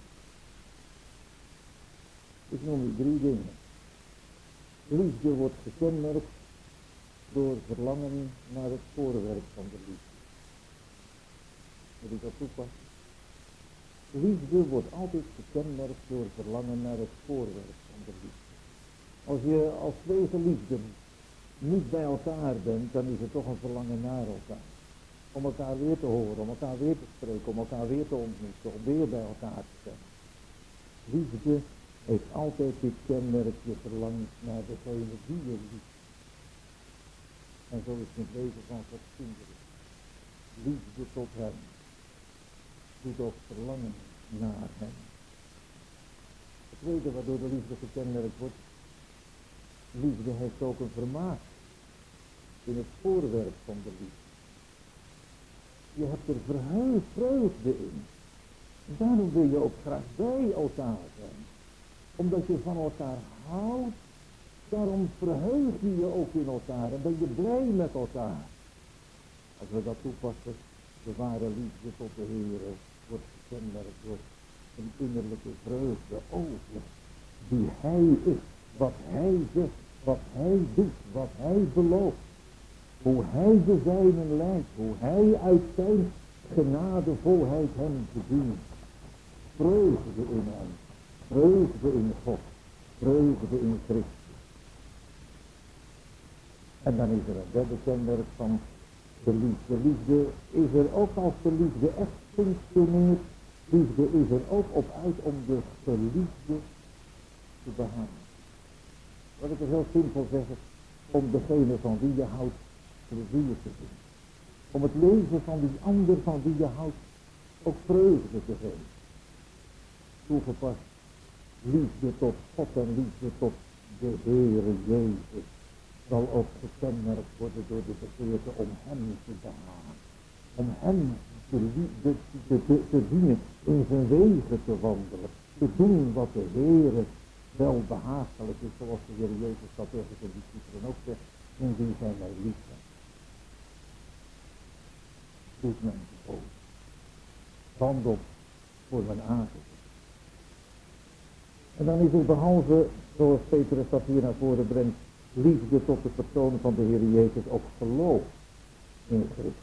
Ik noem u drie dingen. Liefde wordt gekenmerkt door verlangen naar het voorwerp van de liefde. Moet ik dat toepassen? Liefde wordt altijd gekenmerkt door verlangen naar het voorwerp van de liefde. Als je als twee geliefden niet bij elkaar bent, dan is het toch een verlangen naar elkaar. Om elkaar weer te horen, om elkaar weer te spreken, om elkaar weer te ontmoeten, om weer bij elkaar te zijn. Liefde heeft altijd dit kenmerk, je verlangt naar degene die je liefde. En zo is het leven van Gods kinderen. Liefde tot hem. Doet ook verlangen naar hem. Het tweede waardoor de liefde gekenmerkt wordt, liefde heeft ook een vermaak in het voorwerp van de liefde. Je hebt er verheugd vreugde in. Daarom wil je ook graag bij elkaar zijn. Omdat je van elkaar houdt, daarom verheug je je ook in elkaar en ben je blij met elkaar. Als we dat toepassen, de ware liefde tot de Heer wordt gekenmerkt door een innerlijke vreugde over wie Hij is, wat Hij zegt, wat Hij doet, wat Hij belooft. Hoe Hij de zijnen leidt, hoe Hij uit zijn genadevolheid hem bedient. Vreugde in hem, vreugde in God, vreugde in Christus. En dan is er een derde kenmerk van de liefde. Liefde is er ook als de liefde echt functioneert. Liefde is er ook op uit om de geliefde te behandelen. Wat ik er heel simpel zeggen, om degene van wie je houdt plezier te doen. Om het leven van die ander van wie je houdt ook vreugde te geven. Toegepast, liefde tot God en liefde tot de Heere Jezus zal ook gekenmerkt worden door de begeerte om hem te behagen. Om hem te, te, te, te, te dienen, in zijn wegen te wandelen, te doen wat de Heere wel behagelijk is, zoals de Heer Jezus dat tegen zijn discipelen ook zegt, in wie zijn wij lief zijn. doet mijn geboden. Wandelt voor mijn aangezicht. En dan is het behalve, zoals Petrus dat hier naar voren brengt, liefde tot de persoon van de Heer Jezus ook geloof in Christus.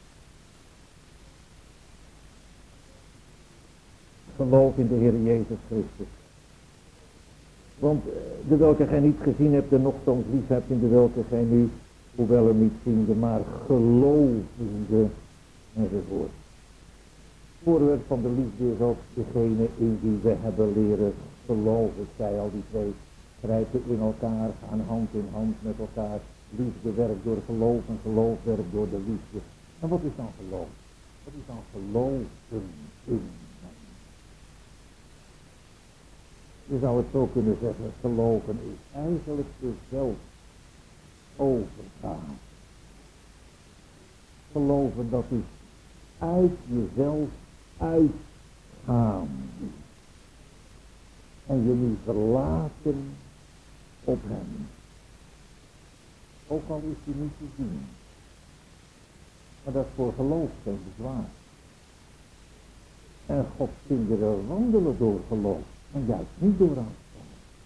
Geloof in de Heer Jezus Christus. Want de welke gij niet gezien hebt en nochtans lief hebt, in de welke gij nu, hoewel er niet ziende, maar gelovende enzovoort. Het voorwerp van de liefde is ook degene in wie we hebben leren geloven. Ik zei al, die twee grijpen in elkaar, gaan hand in hand met elkaar. Liefde werkt door geloof en geloof werkt door de liefde. En wat is dan geloof? Wat is dan geloven in hem? Je zou het zo kunnen zeggen, geloven is eigenlijk jezelf overgaan. Geloven, dat is uit jezelf uitgaan. En je nu verlaten op hem. Ook al is hij niet te zien. Maar dat is voor geloof geen bezwaar. En Gods kinderen wandelen door geloof. En juist niet door aanstaan.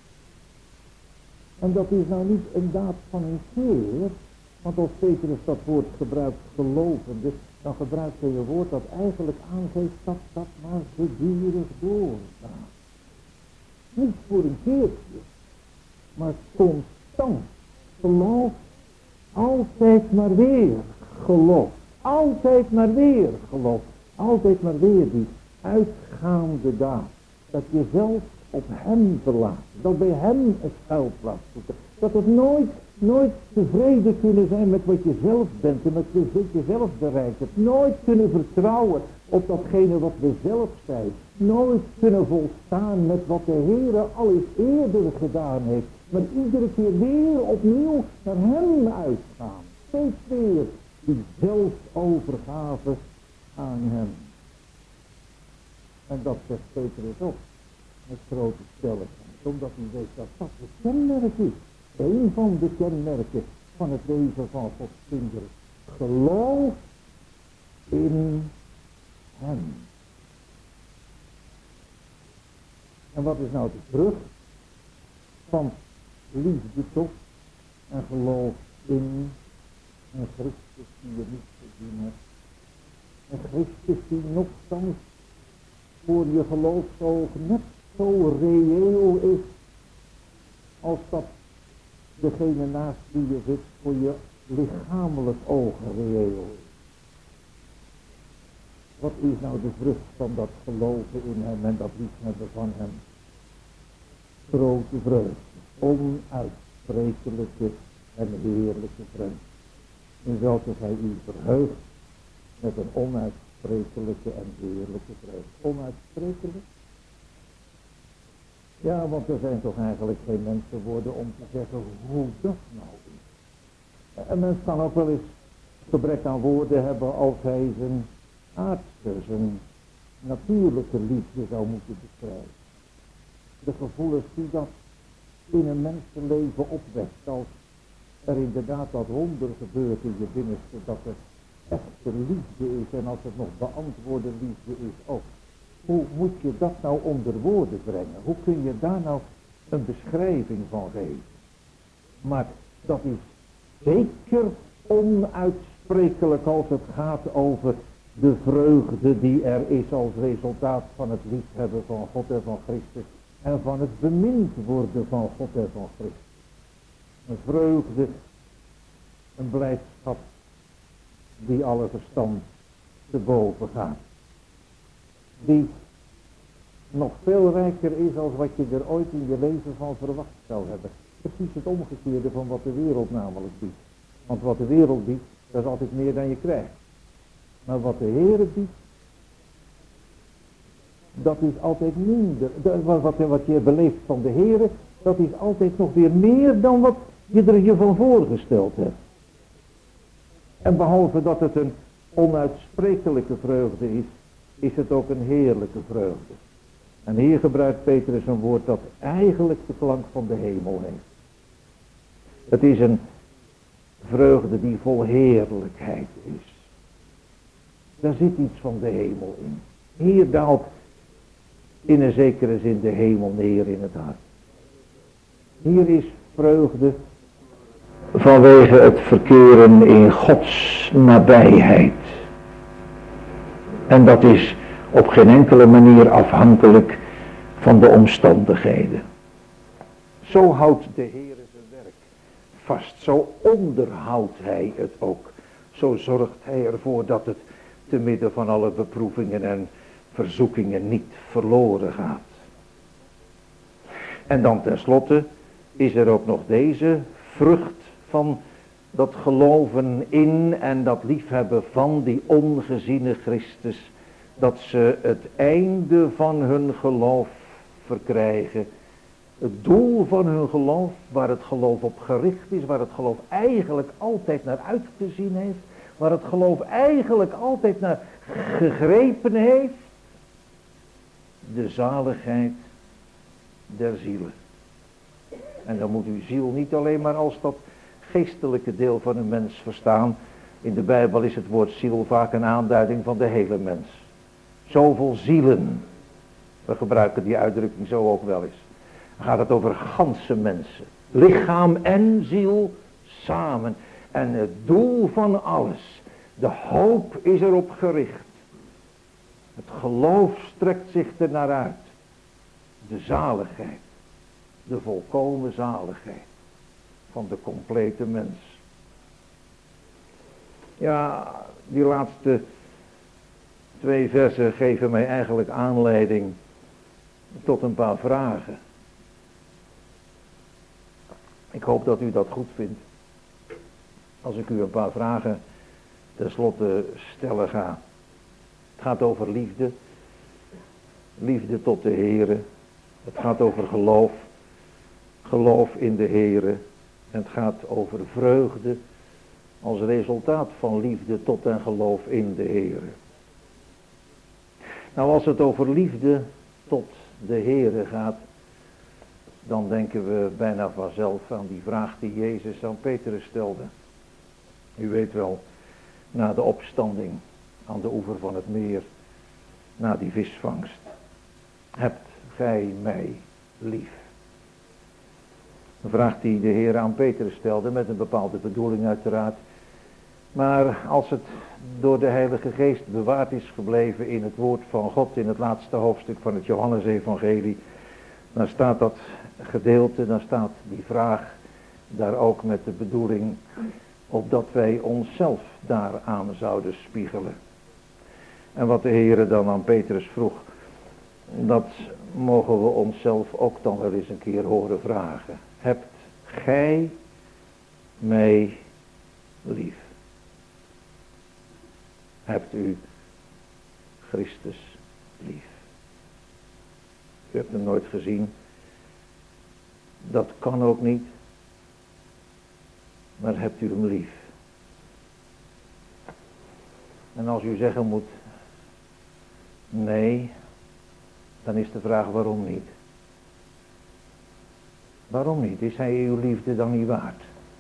En dat is nou niet een daad van een keer. Want als Petrus dat woord gebruikt, gelovende, dan gebruikt hij een woord dat eigenlijk aangeeft dat dat maar gedurig doorgaat. Niet voor een keertje, maar constant. Geloof, altijd maar weer geloof. Altijd maar weer geloof. Altijd maar weer die uitgaande daad. Dat je zelf op hem verlaat. Dat bij hem een schuilplaats zoeken. Dat het nooit, nooit tevreden kunnen zijn met wat je zelf bent en met wat je zelf bereikt hebt. Nooit kunnen vertrouwen op datgene wat we zelf zijn. Nooit kunnen volstaan met wat de Heere al eens eerder gedaan heeft. Maar iedere keer weer opnieuw naar hem uitgaan. Steeds weer die zelfovergave aan hem. En dat zegt Petrus ook. Met grote stelligheid. Omdat hij weet dat dat het kenmerk is. Een van de kenmerken van het leven van Gods kinderen. Geloof in hem. En wat is nou de vrucht van liefde tot en geloof in een Christus die je niet gezien hebt. Een Christus die nogthans voor je geloofsoog net zo reëel is als dat degene naast wie je zit voor je lichamelijk oog reëel is. Wat is nou de vrucht van dat geloven in hem en dat liefhebben van hem? Grote vreugde, onuitsprekelijke en heerlijke vreugde, in welke gij u verheugt met een onuitsprekelijke en heerlijke vreugde. Onuitsprekelijk? Ja, want er zijn toch eigenlijk geen mensenwoorden om te zeggen hoe dat nou is. Een mens kan ook wel eens gebrek aan woorden hebben als hij zijn aardse, zijn natuurlijke liefde zou moeten beschrijven. De gevoelens die dat in een mensenleven opwekt, als er inderdaad dat wonder gebeurt in je binnenste, dat er echte liefde is en als het nog beantwoorde liefde is ook. Hoe moet je dat nou onder woorden brengen? Hoe kun je daar nou een beschrijving van geven? Maar dat is zeker onuitsprekelijk als het gaat over de vreugde die er is als resultaat van het liefhebben van God en van Christus. En van het bemind worden van God en van Christus. Een vreugde, een blijdschap die alle verstand te boven gaat. Die nog veel rijker is als wat je er ooit in je leven van verwacht zou hebben. Precies het omgekeerde van wat de wereld namelijk biedt. Want wat de wereld biedt, dat is altijd meer dan je krijgt. Maar wat de Heere biedt, dat is altijd minder. Wat, wat, wat je beleeft van de Heere, dat is altijd nog weer meer dan wat je er je van voorgesteld hebt. En behalve dat het een onuitsprekelijke vreugde is, is het ook een heerlijke vreugde. En hier gebruikt Petrus een woord dat eigenlijk de klank van de hemel heeft. Het is een vreugde die vol heerlijkheid is. Daar zit iets van de hemel in. Hier daalt in een zekere zin de hemel neer in het hart. Hier is vreugde vanwege het verkeren in Gods nabijheid. En dat is op geen enkele manier afhankelijk van de omstandigheden. Zo houdt de Heer zijn werk vast. Zo onderhoudt hij het ook. Zo zorgt hij ervoor dat het te midden van alle beproevingen en verzoekingen niet verloren gaat. En dan tenslotte is er ook nog deze vrucht van dat geloven in en dat liefhebben van die ongeziene Christus. Dat ze het einde van hun geloof verkrijgen. Het doel van hun geloof, waar het geloof op gericht is, waar het geloof eigenlijk altijd naar uitgezien heeft. Waar het geloof eigenlijk altijd naar gegrepen heeft. De zaligheid der zielen. En dan moet uw ziel niet alleen maar als dat geestelijke deel van een mens verstaan. In de Bijbel is het woord ziel vaak een aanduiding van de hele mens. Zoveel zielen. We gebruiken die uitdrukking zo ook wel eens. Dan gaat het over ganse mensen. Lichaam en ziel samen. En het doel van alles. De hoop is erop gericht. Het geloof strekt zich er naar uit. De zaligheid. De volkomen zaligheid. Van de complete mens. Ja, die laatste twee versen geven mij eigenlijk aanleiding tot een paar vragen. Ik hoop dat u dat goed vindt. Als ik u een paar vragen tenslotte stellen ga. Het gaat over liefde. Liefde tot de Heere. Het gaat over geloof. Geloof in de Heere. En het gaat over vreugde. Als resultaat van liefde tot en geloof in de Heere. Nou, als het over liefde tot de Heere gaat. Dan denken we bijna vanzelf aan die vraag die Jezus aan Petrus stelde. U weet wel, na de opstanding aan de oever van het meer, na die visvangst. Hebt gij mij lief? Een vraag die de Heer aan Petrus stelde, met een bepaalde bedoeling uiteraard. Maar als het door de Heilige Geest bewaard is gebleven in het woord van God, in het laatste hoofdstuk van het Johannesevangelie, dan staat dat gedeelte, dan staat die vraag daar ook met de bedoeling opdat wij onszelf daaraan zouden spiegelen. En wat de Heere dan aan Petrus vroeg, dat mogen we onszelf ook dan wel eens een keer horen vragen. Hebt gij mij lief? Hebt u Christus lief? U hebt hem nooit gezien. Dat kan ook niet. Maar hebt u hem lief? En als u zeggen moet, nee, dan is de vraag waarom niet? Waarom niet? Is hij uw liefde dan niet waard?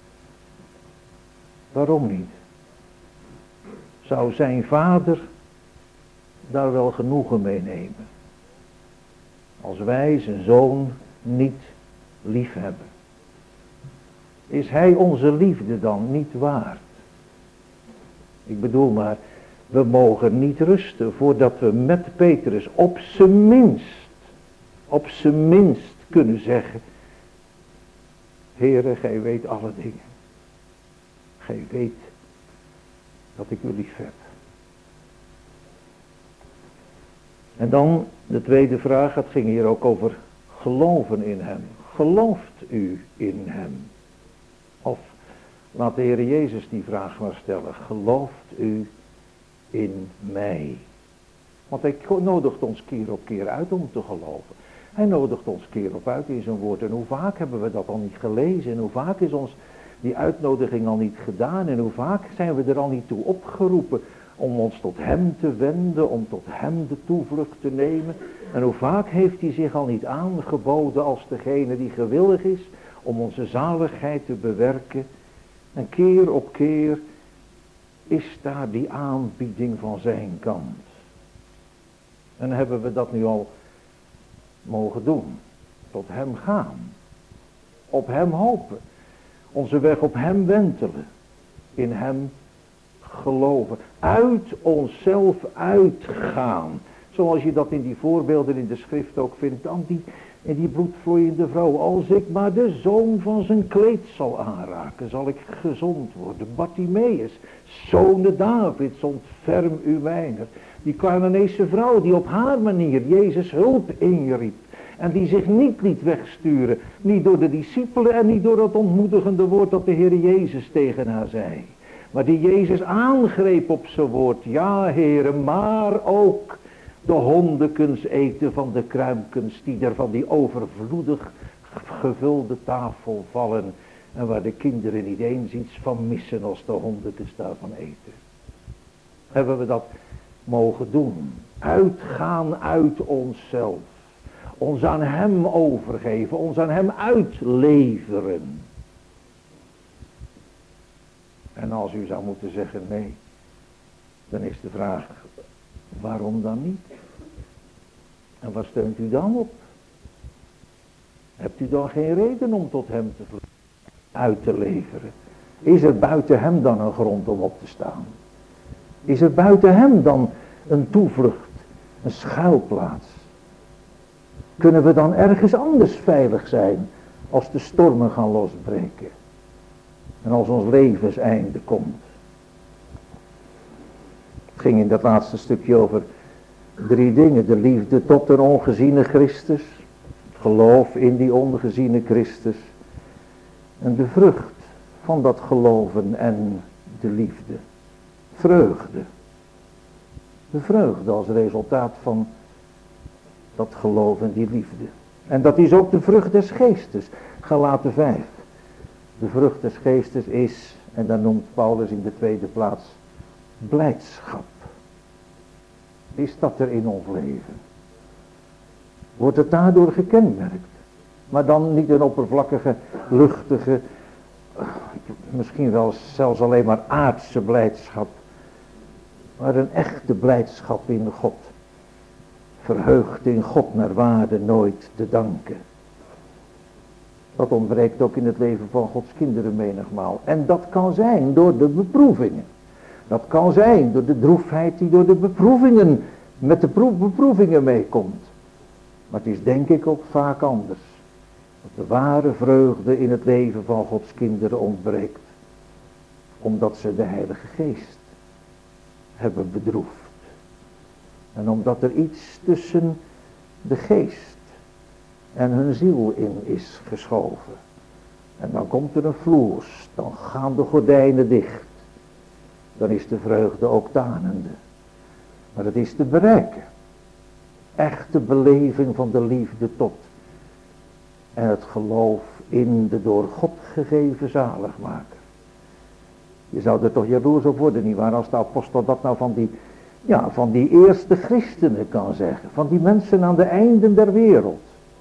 Waarom niet? Zou zijn vader daar wel genoegen mee nemen? Als wij zijn zoon niet lief hebben. Is hij onze liefde dan niet waard? Ik bedoel maar, we mogen niet rusten voordat we met Petrus op zijn minst, op zijn minst kunnen zeggen, Heere, gij weet alle dingen. Gij weet dat ik u lief heb. En dan de tweede vraag, het ging hier ook over geloven in hem. Gelooft u in hem? Of laat de Heer Jezus die vraag maar stellen. Gelooft u in mij? Want hij nodigt ons keer op keer uit om te geloven. Hij nodigt ons keer op uit in zijn woord. En hoe vaak hebben we dat al niet gelezen? En hoe vaak is ons die uitnodiging al niet gedaan? En hoe vaak zijn we er al niet toe opgeroepen om ons tot hem te wenden, om tot hem de toevlucht te nemen? En hoe vaak heeft hij zich al niet aangeboden als degene die gewillig is om onze zaligheid te bewerken? En keer op keer is daar die aanbieding van zijn kant. En hebben we dat nu al mogen doen. Tot hem gaan. Op hem hopen. Onze weg op hem wentelen. In hem geloven. Uit onszelf uitgaan. Zoals je dat in die voorbeelden in de schrift ook vindt. Dan die, in die bloedvloeiende vrouw. Als ik maar de zoom van zijn kleed zal aanraken, zal ik gezond worden. Bartimaeus, zoon Davids, ontferm uw weinig. Die Kanaanese vrouw die op haar manier Jezus hulp inriep. En die zich niet liet wegsturen. Niet door de discipelen en niet door dat ontmoedigende woord dat de Heer Jezus tegen haar zei. Maar die Jezus aangreep op zijn woord. Ja, heren, maar ook de hondekens eten van de kruimkens die er van die overvloedig gevulde tafel vallen. En waar de kinderen niet eens iets van missen als de hondekens daarvan eten. Hebben we dat mogen doen. Uitgaan uit onszelf. Ons aan hem overgeven. Ons aan hem uitleveren. En als u zou moeten zeggen nee. Dan is de vraag. Waarom dan niet? En waar steunt u dan op? Hebt u dan geen reden om tot hem te vluchten? Uit te leveren? Is er buiten hem dan een grond om op te staan? Is er buiten hem dan een toevlucht? Een schuilplaats? Kunnen we dan ergens anders veilig zijn als de stormen gaan losbreken? En als ons levenseinde komt? Het ging in dat laatste stukje over drie dingen. De liefde tot een ongeziene Christus. Het geloof in die ongeziene Christus. En de vrucht van dat geloven en de liefde. Vreugde. De vreugde als resultaat van dat geloof en die liefde. En dat is ook de vrucht des geestes. Galaten vijf. De vrucht des geestes is, en dan noemt Paulus in de tweede plaats, blijdschap. Is dat er in ons leven? Wordt het daardoor gekenmerkt? Maar dan niet een oppervlakkige, luchtige, misschien wel zelfs alleen maar aardse blijdschap. Maar een echte blijdschap in God. Verheugd in God naar waarde nooit te danken. Dat ontbreekt ook in het leven van Gods kinderen menigmaal. En dat kan zijn door de beproevingen. Dat kan zijn door de droefheid die door de beproevingen, met de beproevingen meekomt. Maar het is denk ik ook vaak anders. Dat de ware vreugde in het leven van Gods kinderen ontbreekt. Omdat ze de Heilige Geest hebben bedroefd. En omdat er iets tussen de geest en hun ziel in is geschoven. En dan komt er een vloers, dan gaan de gordijnen dicht. Dan is de vreugde ook tanende. Maar het is te bereiken. Echte beleving van de liefde tot. En het geloof in de door God gegeven zaligmaker. Je zou er toch jaloers op worden, nietwaar, als de apostel dat nou van die, ja, van die eerste christenen kan zeggen. Van die mensen aan de einden der wereld.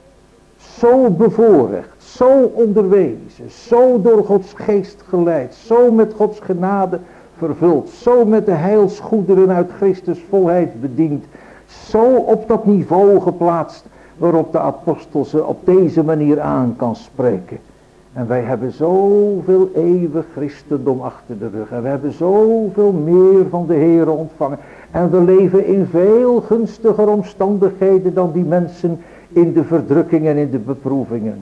Zo bevoorrecht, zo onderwezen, zo door Gods geest geleid, zo met Gods genade vervuld, zo met de heilsgoederen uit Christus volheid bediend, zo op dat niveau geplaatst waarop de apostel ze op deze manier aan kan spreken. En wij hebben zoveel eeuwig christendom achter de rug en we hebben zoveel meer van de Heere ontvangen en we leven in veel gunstiger omstandigheden dan die mensen in de verdrukkingen en in de beproevingen.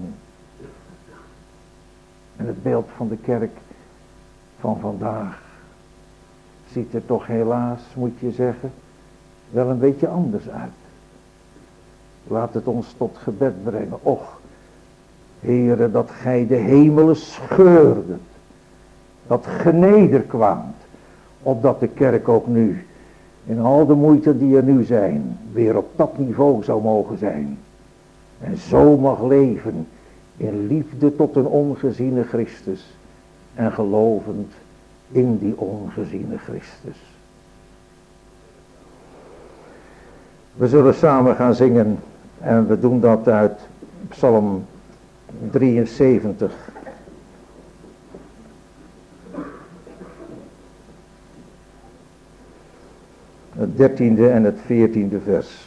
En het beeld van de kerk van vandaag ziet er toch helaas, moet je zeggen, wel een beetje anders uit. Laat het ons tot gebed brengen. Och, Heere, dat gij de hemelen scheurdet, dat genederkwaamt, opdat de kerk ook nu, in al de moeite die er nu zijn, weer op dat niveau zou mogen zijn. En zo mag leven in liefde tot een ongeziene Christus en gelovend in die ongeziene Christus. We zullen samen gaan zingen en we doen dat uit Psalm drieënzeventig. het dertiende en het veertiende vers.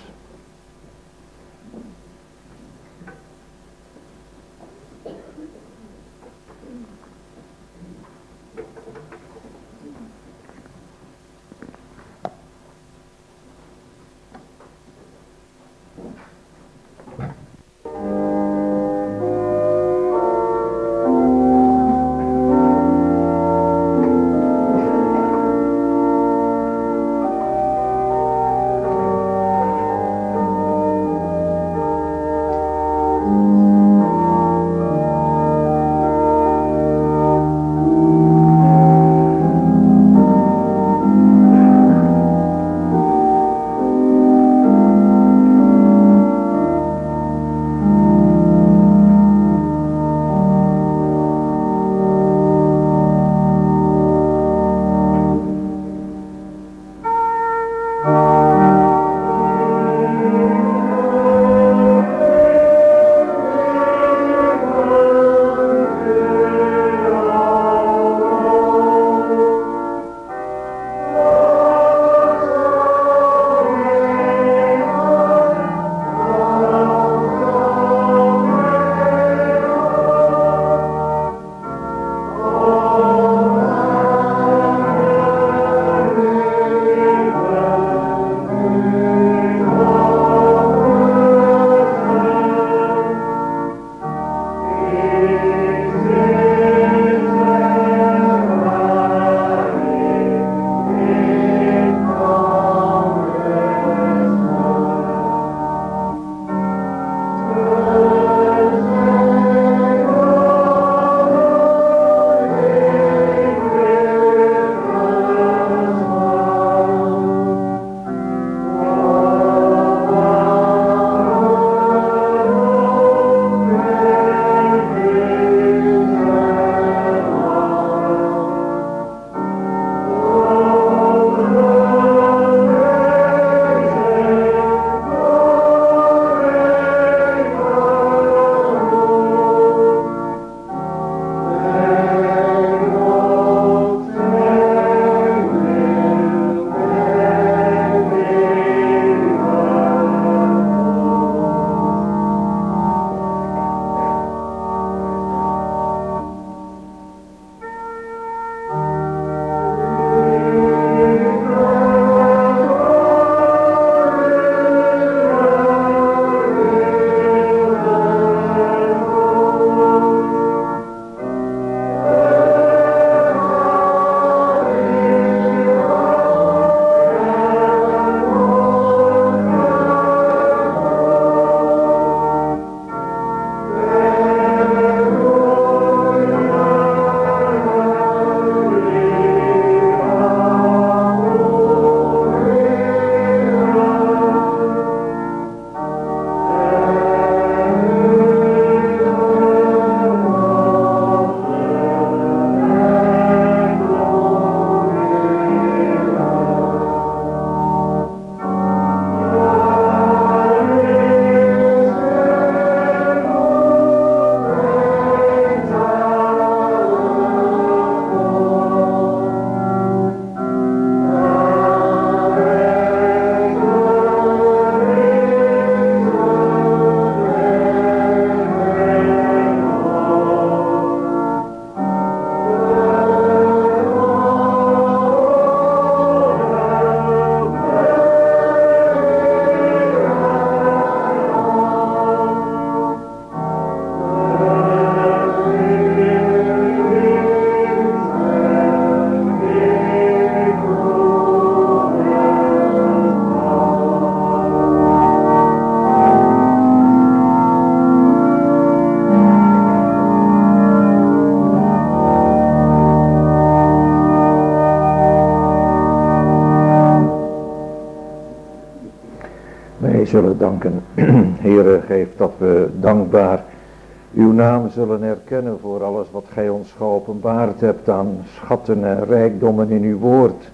zullen danken. Heere, geef dat we dankbaar uw naam zullen erkennen voor alles wat gij ons geopenbaard hebt aan schatten en rijkdommen in uw woord.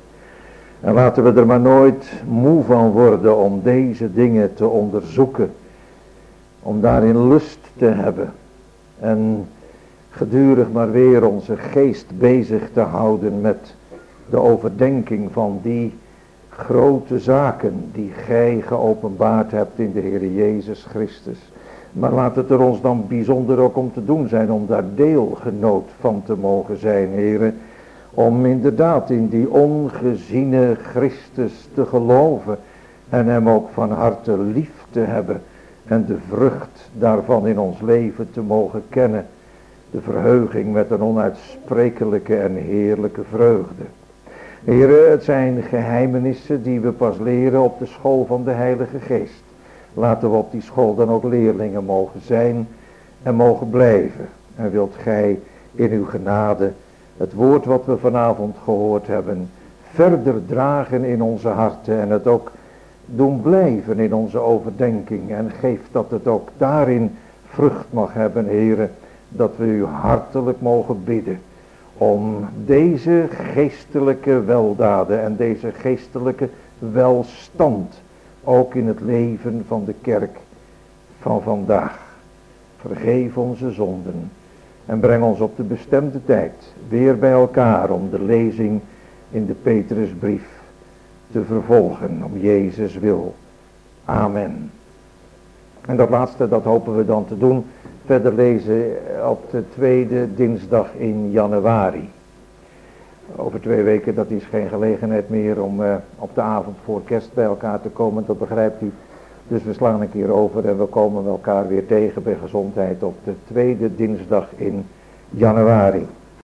En laten we er maar nooit moe van worden om deze dingen te onderzoeken. Om daarin lust te hebben. En gedurig maar weer onze geest bezig te houden met de overdenking van die grote zaken die gij geopenbaard hebt in de Heer Jezus Christus. Maar laat het er ons dan bijzonder ook om te doen zijn, om daar deelgenoot van te mogen zijn, Heere. Om inderdaad in die ongeziene Christus te geloven en hem ook van harte lief te hebben. En de vrucht daarvan in ons leven te mogen kennen. De verheuging met een onuitsprekelijke en heerlijke vreugde. Heere, het zijn geheimenissen die we pas leren op de school van de Heilige Geest. Laten we op die school dan ook leerlingen mogen zijn en mogen blijven. En wilt gij in uw genade het woord wat we vanavond gehoord hebben verder dragen in onze harten en het ook doen blijven in onze overdenking. En geef dat het ook daarin vrucht mag hebben, Heere, dat we u hartelijk mogen bidden om deze geestelijke weldaden en deze geestelijke welstand ook in het leven van de kerk van vandaag. Vergeef onze zonden en breng ons op de bestemde tijd weer bij elkaar om de lezing in de Petrusbrief te vervolgen, om Jezus wil. Amen. En dat laatste, dat hopen we dan te doen, verder lezen op de tweede dinsdag in januari. Over twee weken, dat is geen gelegenheid meer om uh, op de avond voor kerst bij elkaar te komen, dat begrijpt u. Dus we slaan een keer over en we komen elkaar weer tegen bij gezondheid op de tweede dinsdag in januari.